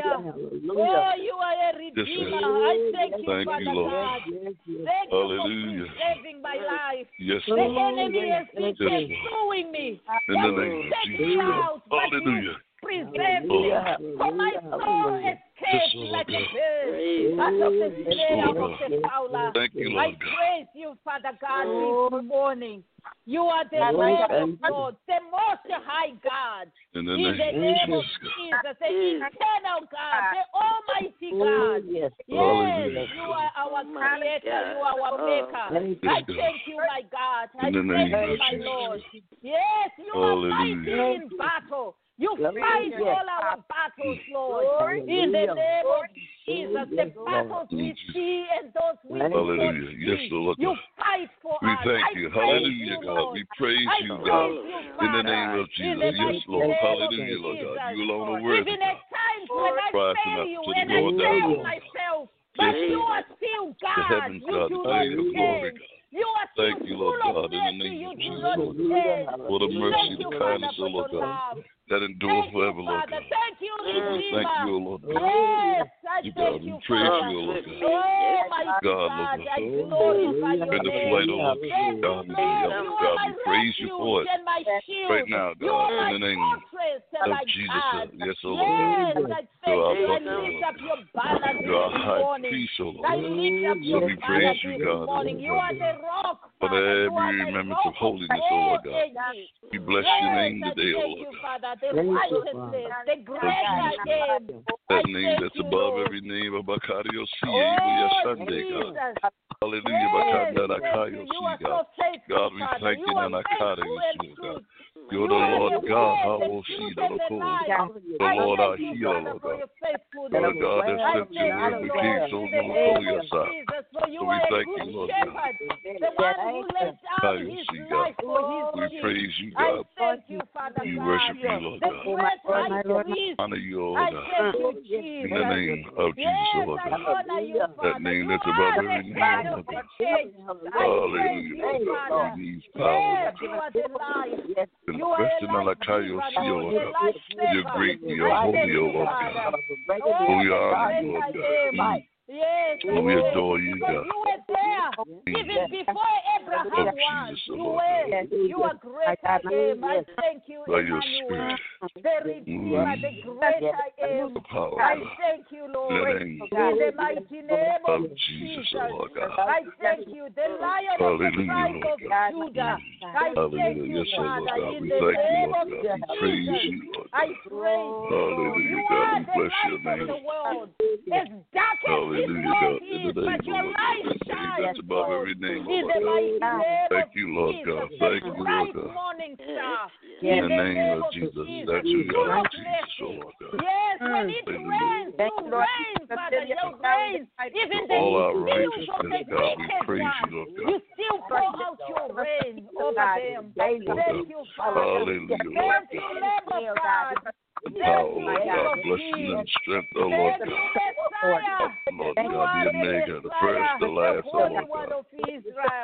Oh, you are a redeemer. I thank you, Thank Father you, Lord. God. Thank Hallelujah. you for preserving my life. Yes, The Lord. enemy has been Yes, Lord. pursuing me. In the name of Take me Jesus. out, but you Hallelujah. preserve me. For my soul escaped like a bird out of the snare of the fowler. Thank you, I Lord God. praise you, Father God, this morning. You are the Lord of Lords, the Most High God. In the In the name of Jesus, the eternal God, the Almighty God. Yes, Hallelujah. you are our Creator, you are our Maker. I thank you, my God. I In the thank name you, of my Jesus. Lord. Yes, you are mighty in battle. You fight all our battles, Lord. In the name of Jesus, the battles we see and those we do not Hallelujah. Yes, see, Lord. you fight for We us. thank I you. praise Hallelujah, you, God. Lord. We praise I you, praise God. you, In the Father. name of In Jesus. the Yes, mighty Lord. name Hallelujah, of Lord God. Jesus. You alone are worthy, Even at God. times when I Rising fail up you to the and I Lord fail God. myself, but Yes, you Lord. are still The God. heavens, You God, do declare not your glory, change. God. You are still Thank you, Lord full of God, in the mercy. name You of do Jesus, not Lord God. change. For the mercy, Thank the you, kindness, Father, oh for Lord your God, love. that endures Thank you, forever, Lord Father. God. Thank you, We thank Redeemer. you, O Lord God. Yes, I You, God, thank we you, praise Father. you, O Lord God. Oh, my God, God, Lord I God. glorify your In the name. flight, O Lord Thank God. you, Lord. You are God, my we praise you for refuge it. and my shield. Right now, You God, are in my the name fortress and of my Jesus. God. Yes, O Lord. Yes, I thank You are you. I our lift God. up your banner You are this high morning. priest, O I Lord. lift up So your we banner praise you, this God, morning. You are the rock, for Father. You are every the remembrance rock of holiness, O all Lord God. ages. We bless your name Yes, today, I O thank Lord you, God. Father. The righteousness, the great I am. That I name thank that's you, above Lord. every name of Bakario C. Oh, Sunday, God. Jesus. Hallelujah. Yes, Bakanda thank Akayo you. You are C, God. so faithful, God, we Father. thank You you, are Nanakada, faithful and God. true. You're You the are Lord the God, way, the Habo C, truth, the and the life. The I Lord our thank you, healer, Father, Lord for God. your faithfulness. Lord God, that I sent your thank word you, became Lord, so in the on name your of side. Jesus, for you So we are a thank good you, Lord shepherd, God. the one who lays down his life for We his sheep. praise you, I God. thank you, Father We God, worship you, Lord the God. great high priest. Honor you, O I God. thank you, In Jesus. the name of Jesus, Yes, Lord I God. honor you, That Father. name You that's above are every the name, head of Lord the God. church. I praise you, Father. Hallelujah. Needs power, Yes, you are the life. and You are a question on life the Kayo giver, see, O Lord, Lord a God. life You're saver. great, you're I holy, thank O you, Lord Father. God. Oh, We the honor great you, Lord I God. am. Yes, I We thank adore you you, because God. you were there even before Abraham Of was. Jesus, O You Lord were. God. You are great I am. I thank you, By your Emmanuel, spirit, the Redeemer, the great I am. the power, I God. thank you, In Lord, the in name the mighty name of of Jesus, Jesus. O Lord God. I thank you, the Lion of the Hallelujah, tribe Lord of God. Judah. I thank Hallelujah. you, Yes, O Lord Father, God. in We the thank you, name Lord of God. We praise Jesus. you, Lord I God. praise you, Lord. Hallelujah, You God. are We the bless your light of name. the world. As dark as this Hallelujah, world God. In the is, name, but O your Lord light God. That name shines, that's above Lord, every name, O in Lord the God. mighty name Thank of you, Lord Jesus, God. the Thank you, Lord bright God. morning star, In in the the name of of Jesus, Jesus, that you full are of Jesus, O mercy. Lord God. Yes, when it rains, you rain, Father, you rain. Even the All our spills of the righteousness, God, we wicked praise one, you, Lord God. you still pour out your rain over them. Thank you, Father. Hallelujah, Lord Thank God. you, Lamb of God. The Thank power, you, Lord King God, of blessing Kings. and strength, O Lord Thank God. you, Messiah. Lord You God, are the the Omega, the Messiah, first, the the last, O Holy Lord One God. of Israel.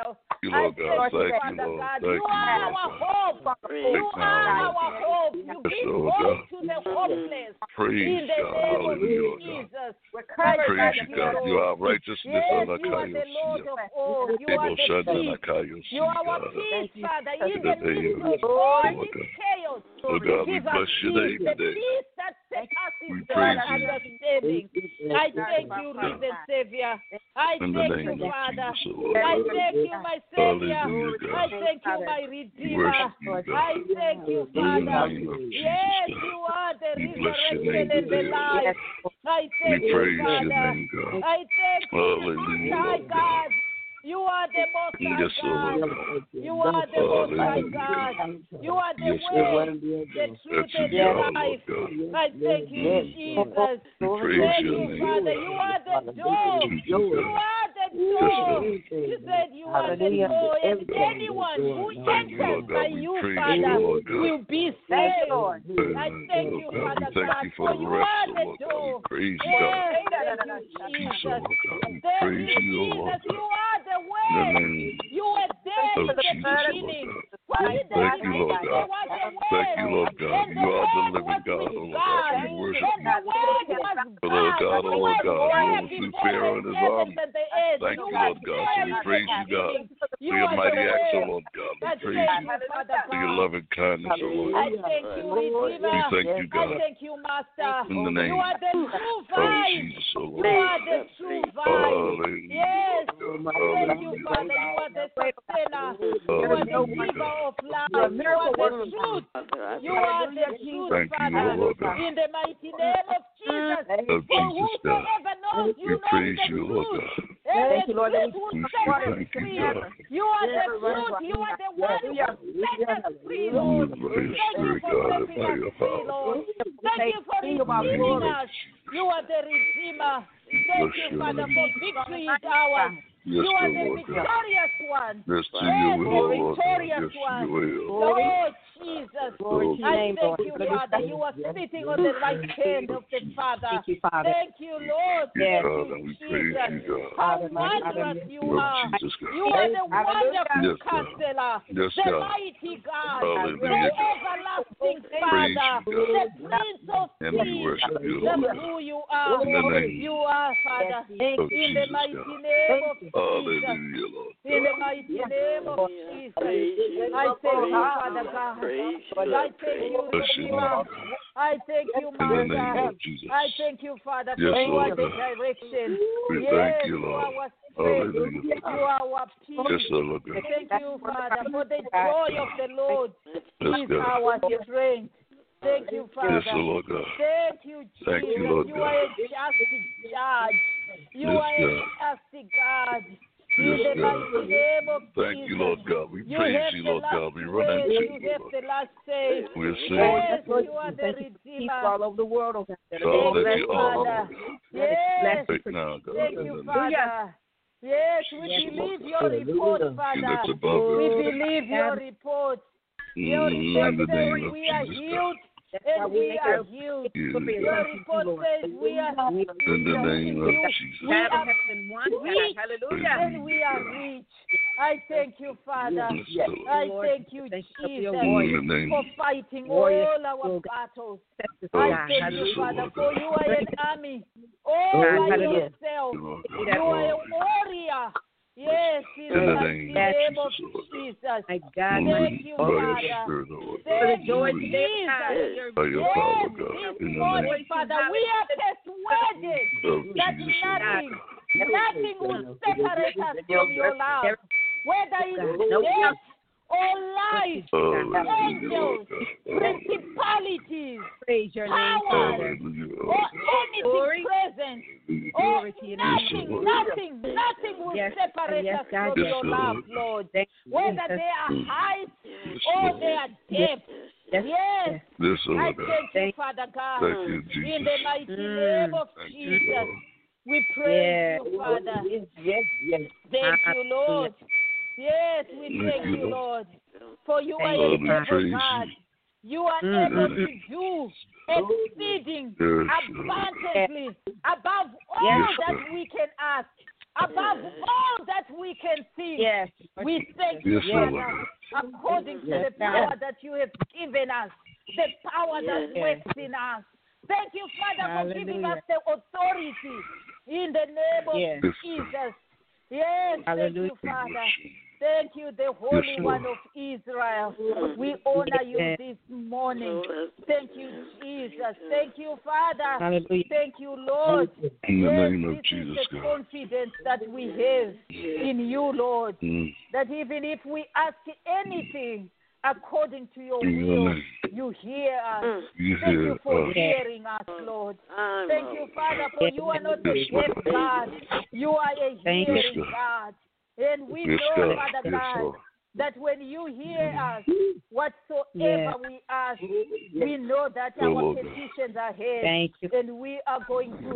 you, Lord God. Thank you, Lord. Thank you, You are our hope. You are our hope. You give hope to the hopeless. Praise In the God. name of Hallelujah, Jesus. Praise you, God. You are righteousness. Yes, you are the Lord of all. You are the peace. You are our peace, Father, in the midst of all this chaos. Oh God, we Give us bless your name peace, the today. peace that surpasses We all praise you. understanding. I thank you, risen Savior. I In the thank name you, of Father. Jesus, Lord. I thank you, my Savior. Hallelujah, God. I thank you, my We Redeemer. worship you, God. I thank you, In the Father. name of Jesus, Yes, God. you are the We bless your resurrection name and the today, oh life. I We thank you, praise your Father. name, God. I thank you, Hallelujah, my Lord God. God. You are the most high Yes, Lord God. God. You are the most high Hallelujah. God. You are the Yes, way, God. the truth, That's and you, the God, life. Lord God. I thank you, Jesus. We praise Thank your you, name. Father. You are the door. Thank you, You God. are the Yes, door. Lord. You said you are the door, and anyone who Thank you, enters Lord by God. We you, praise you, Father, Lord God. will be saved. I thank you, God, Father we thank God, you for for the you rest, are oh the Lord God. door. We praise you, God. Yes, thank you, Yes, Jesus. Lord God. We Thank praise you, you, oh Lord Jesus. You God. are the In the way. name You were there of in the Jesus, oh Lord beginning. God. For in the Thank you, beginning Lord there God. was the Thank word, you, Lord God. and the You are the word living was God, with oh Lord God, God. We worship and the word was you. Lord God. God, You oh Lord were God. there You before Pharaoh and the his heavens army. and the earth. Thank You you, were Lord God. So there we in the praise you, God, beginning. You for your are the mighty acts, oh way. Lord God. We I praise thank you you, Father for your God. loving kindness, oh Lord I God. thank you, We Redeemer. thank you, I God. thank you, Master. In the name You are the true of vine. Jesus, oh You Lord. are the true vine. Hallelujah. Yes. Hallelujah. Thank you, Father. You are the sustainer. You are the Hallelujah, giver God. of life. You are the truth. You are the truth, Thank you, Father. Lord God. In the mighty name of Jesus. Of For Jesus, God. whosoever knows you We knows praise the you, Lord truth. God. And the truth will We set say us thank free. you, God. You are the truth. You are the one who set us free, Lord. Move by your Thank you spirit, for God, and setting by us your free, power. Lord. Thank you for In the name redeeming of us. Jesus. You are the Redeemer. Thank Bless you, your Father, name. for victory is ours. Yes, You are the the Lord God. victorious one. Yes, to Yes, your the will, Lord God. victorious Yes, to one. your will. Lord Jesus, Lord I God. thank you, Father. You are sitting on the right hand of the Father. Thank you, Lord. Yes, Thank God, you, and we praise Jesus. you, God. How wondrous you Lord are. Jesus, God. You are the wonderful Yes, God. counselor, Yes, the God. mighty God, the Hallelujah, God. everlasting Praise Father, you, God. the Prince of And we Peace. worship you, That's Lord God. who you are. In the name You are, Father. of In the Jesus, mighty God. name of Jesus. Hallelujah, Lord In the God. mighty name of Jesus. Praise you. I thank you, Praise Father you. God. Praise you. I thank you, Bless your name, Redeemer. God. I thank you, In the name Master. of Jesus. I thank you, Father, Yes, for you Lord are the God. direction. We Yes, thank you, you Lord. are our strength. Hallelujah, Lord You God. are our Yes, peace. Lord God. Thank you, Father, for the joy of the Lord Yes, is God. our strength. Thank you, Father. Yes, Lord God. Thank you, Jesus. Thank you, Lord You God. are a just judge. You Yes, are a God. just God. In Yes, the God. mighty name of Thank Jesus. you, Lord God. We You praise have you, the Lord last God. We run word. into You you, have Lord. the last say. We're saying, Yes, you are the Redeemer. all over the world, oh God. God, Thank let you, you all, Father. Lord God. Yes. Right now, God. Thank in you, the name Father. Yes, we Yes, believe Lord. your report, You Father. that's above We it. believe your report. Your In report the name says of we are Jesus, healed God. and we are healed. Yeah, Your God. report says we are In the name of Jesus. we are rich Hallelujah. and we are rich. I thank you, Father. Yes, I Lord. thank you, Thank you for Jesus, your In the name for of fighting Warrior. all our battles. Oh, I thank you, Jesus, Father, Lord for God. you are an army all by Hallelujah. yourself. Lord You God. are a Glory. warrior. Yes, in In the the mighty name name of of Jesus, Lord God. Jesus. My God. Thank you, By your Father. spirit, Lord God. Thank you, Hallelujah. Jesus. By your Yes, power, God. this In the morning, name Father, we are persuaded of that Jesus, Lord nothing will separate us from your love, whether it's death or life, Hallelujah, angels, Lord God. principalities, Praise your name, powers, Father. Hallelujah, or Lord anything present, or Glory to your name. nothing will Yes, separate yes, us God, from yes, your love, Lord. Thank you, Whether Jesus. they are heights Yes, or Lord. they are depths. Yes, Yes. Yes, I Lord God. thank you, Father God, Thank you, in Jesus. the mighty name of Thank you, Jesus. Lord. We praise Yes. you, Father. Yes. Thank you, Lord. Yes, we Thank thank you, you, Lord. Lord. For you are Thank Lord, an we able praise God. you. You are able to do exceeding Yes, abundantly above all Yes, that God. we can ask above all that we can see. Yes. We thank you, Father, according to the power that you have given us, the power that works in us. Thank you, Father, for giving us the authority in the name of Jesus. Yes, thank you, Father. Thank you, the Holy One of Israel. We honor you this morning. Thank you, Jesus. Thank you, Father. Hallelujah. Thank you, Lord. In the name of this Jesus, is the God. confidence that we have in you, Lord, that even if we ask anything according to your will, you hear us. Thank you for hearing us, Lord. Thank you, Father, for you are not a deaf God. You are a hearing God. And we know, Father God, that when you hear us, whatsoever we ask, we know that our petitions are heard, and we are going to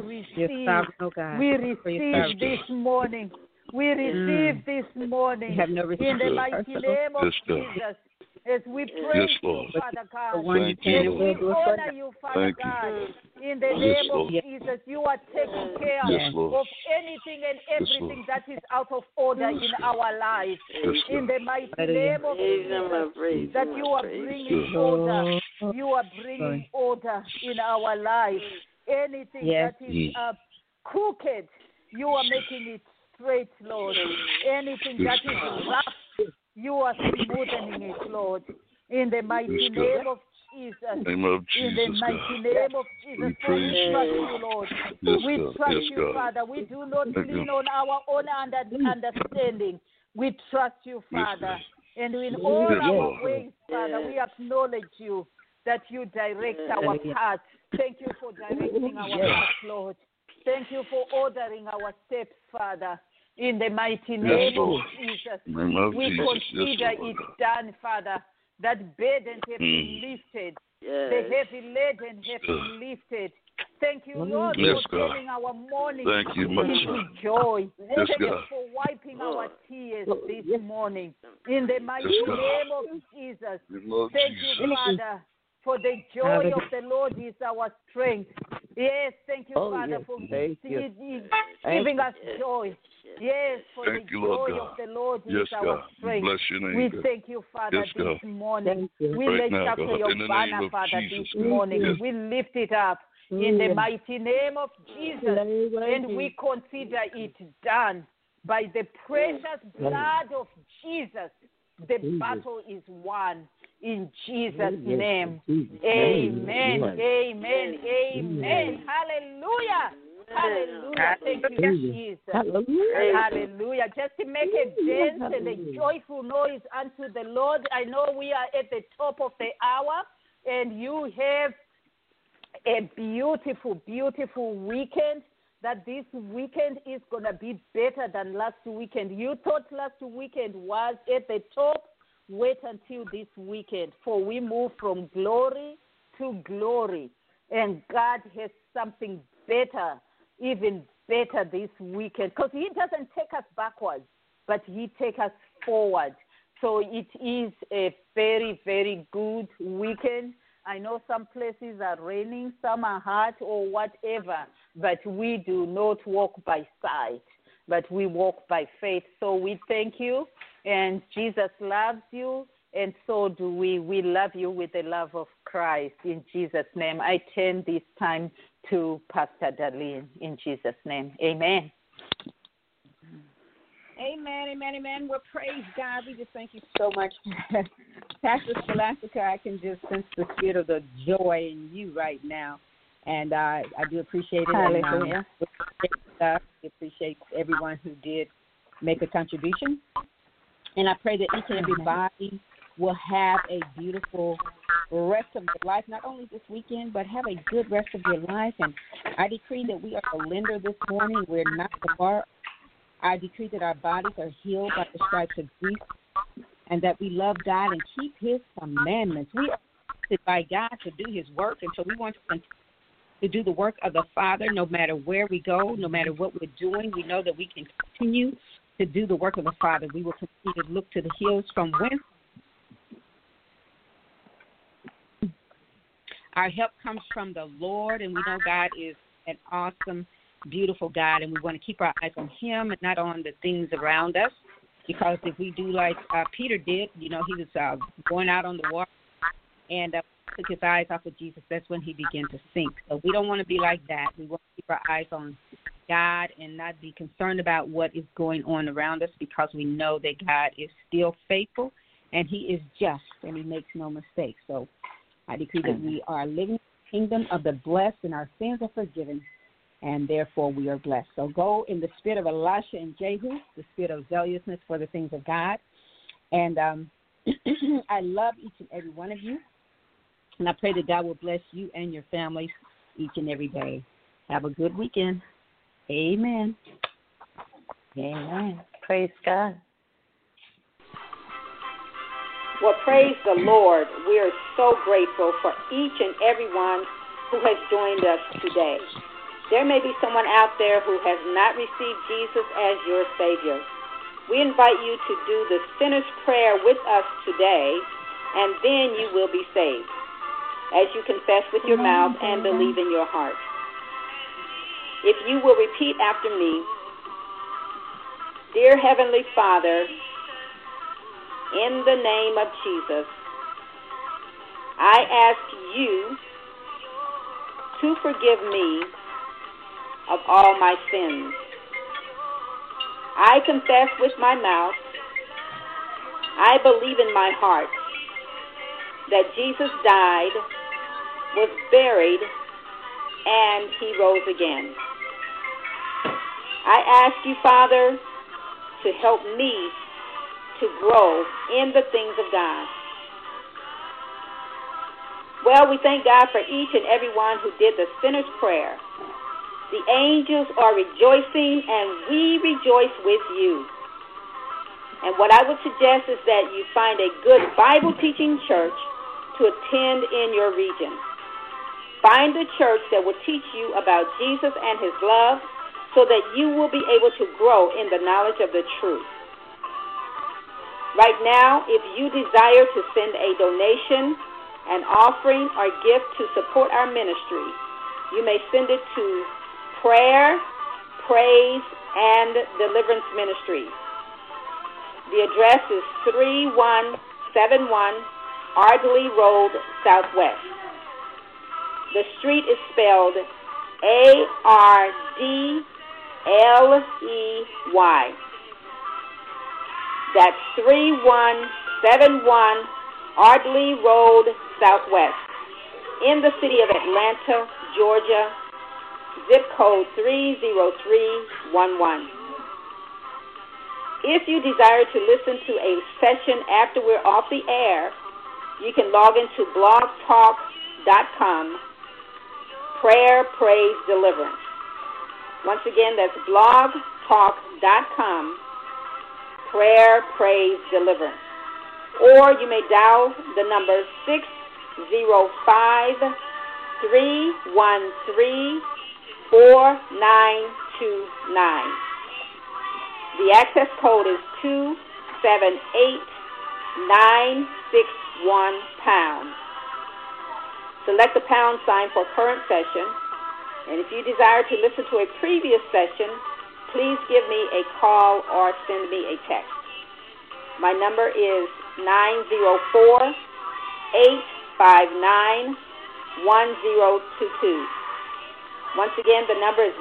receive. We receive this morning. We receive this morning in the mighty name of Jesus. As we praise you, Father God, Thank you, as we Lord. honor you, Father God, in the name of Jesus, you are taking care of anything and everything that is out of order in our lives. In the mighty name of Jesus, that you are bringing order. You are bringing order in our lives. Anything that is crooked, you are making it straight, Lord. Anything that is rough, you are smoothing it, Lord, in the mighty name of Jesus. In the mighty name of Jesus, for we trust you, Lord. We trust you, Father. We do not lean on our own understanding. We trust you, Father. And in all our ways, Father, we acknowledge you, that you direct our paths. Thank you for directing our paths, Lord. Thank you for ordering our steps, Father. In the mighty name of Jesus, we consider it done, Father, that burdens have been lifted, the heavy laden have been lifted. Thank you, Lord, for turning our mourning into joy. Thank you for wiping our tears this morning. In the mighty name of Jesus, thank you, Father, for the joy of the Lord is our strength. Yes, thank you, Father, for giving us joy. Yes, for the joy of the Lord is our strength. Bless your name, we thank you, Father, this morning. We lift up your banner, Father, this morning. We lift it up in the mighty name of Jesus, and we consider it done. By the precious blood of Jesus, the battle is won. In Jesus' name. Amen. Amen. Amen. Hallelujah. Hallelujah. Thank you, Jesus. Hallelujah. Just to make a dance and a joyful noise unto the Lord. I know we are at the top of the hour, and you have a beautiful, beautiful weekend. That this weekend is going to be better than last weekend. You thought last weekend was at the top. Wait until this weekend, for we move from glory to glory. And God has something better, even better this weekend, because he doesn't take us backwards, but he takes us forward. So it is a very, very good weekend. I know some places are raining, some are hot or whatever, but we do not walk by sight, but we walk by faith. So we thank you, and Jesus loves you, and so do we. We love you with the love of Christ. In Jesus' name, I turn this time to Pastor Darlene. In Jesus' name, amen. Amen, amen, amen. Well, praise God. We just thank you so much. Pastor Scholastica, I can just sense the spirit of the joy in you right now. And I do appreciate it. Hallelujah. We appreciate everyone who did make a contribution. And I pray that each and everybody will have a beautiful rest of your life, not only this weekend, but have a good rest of your life. And I decree that we are the lender this morning. We're not the bar. I decree that our bodies are healed by the stripes of Jesus, and that we love God and keep his commandments. We are trusted by God to do his work, and so we want to continue to do the work of the Father no matter where we go, no matter what we're doing. We know that we can continue to do the work of the Father. We will continue to look to the hills from whence our help comes from the Lord, and we know God is an awesome beautiful God, and we want to keep our eyes on him and not on the things around us, because if we do like Peter did, he was going out on the water and took his eyes off of Jesus, that's when he began to sink. So we don't want to be like that. We want to keep our eyes on God and not be concerned about what is going on around us, because we know that God is still faithful and he is just and he makes no mistakes. So I decree that we are living in the kingdom of the blessed and our sins are forgiven, and therefore we are blessed. So go in the spirit of Elisha and Jehu, the spirit of zealousness for the things of God. And I love each and every one of you. And I pray that God will bless you and your families each and every day. Have a good weekend. Amen. Amen. Praise God. Well, praise the Lord. We are so grateful for each and every one who has joined us today. There may be someone out there who has not received Jesus as your Savior. We invite you to do the sinner's prayer with us today, and then you will be saved, as you confess with your mouth and believe in your heart. If you will repeat after me, Dear Heavenly Father, in the name of Jesus, I ask you to forgive me of all my sins. I confess with my mouth, I believe in my heart that Jesus died, was buried, and he rose again. I ask you, Father, to help me to grow in the things of God. Well, we thank God for each and every one who did the sinner's prayer. The angels are rejoicing, and we rejoice with you. And what I would suggest is that you find a good Bible-teaching church to attend in your region. Find a church that will teach you about Jesus and his love, so that you will be able to grow in the knowledge of the truth. Right now, if you desire to send a donation, an offering, or gift to support our ministry, you may send it to Prayer, Praise, and Deliverance Ministries. The address is 3171 Ardley Road, Southwest. The street is spelled Ardley. That's 3171 Ardley Road, Southwest, in the city of Atlanta, Georgia, zip code 30311. If you desire to listen to a session after we're off the air, you can log into blogtalk.com, Prayer, Praise, Deliverance. Once again, that's blogtalk.com, Prayer, Praise, Deliverance. Or you may dial the number 605-313-4929. The access code is 278961#. Select the pound sign for current session. And if you desire to listen to a previous session, please give me a call or send me a text. My number is 904-859-1022. Once again, the number is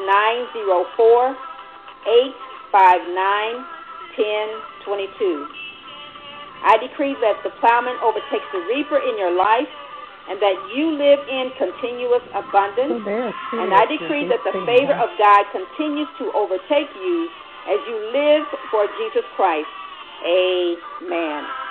904-859-1022. I decree that the plowman overtakes the reaper in your life, and that you live in continuous abundance. And I decree that the favor of God continues to overtake you as you live for Jesus Christ. Amen.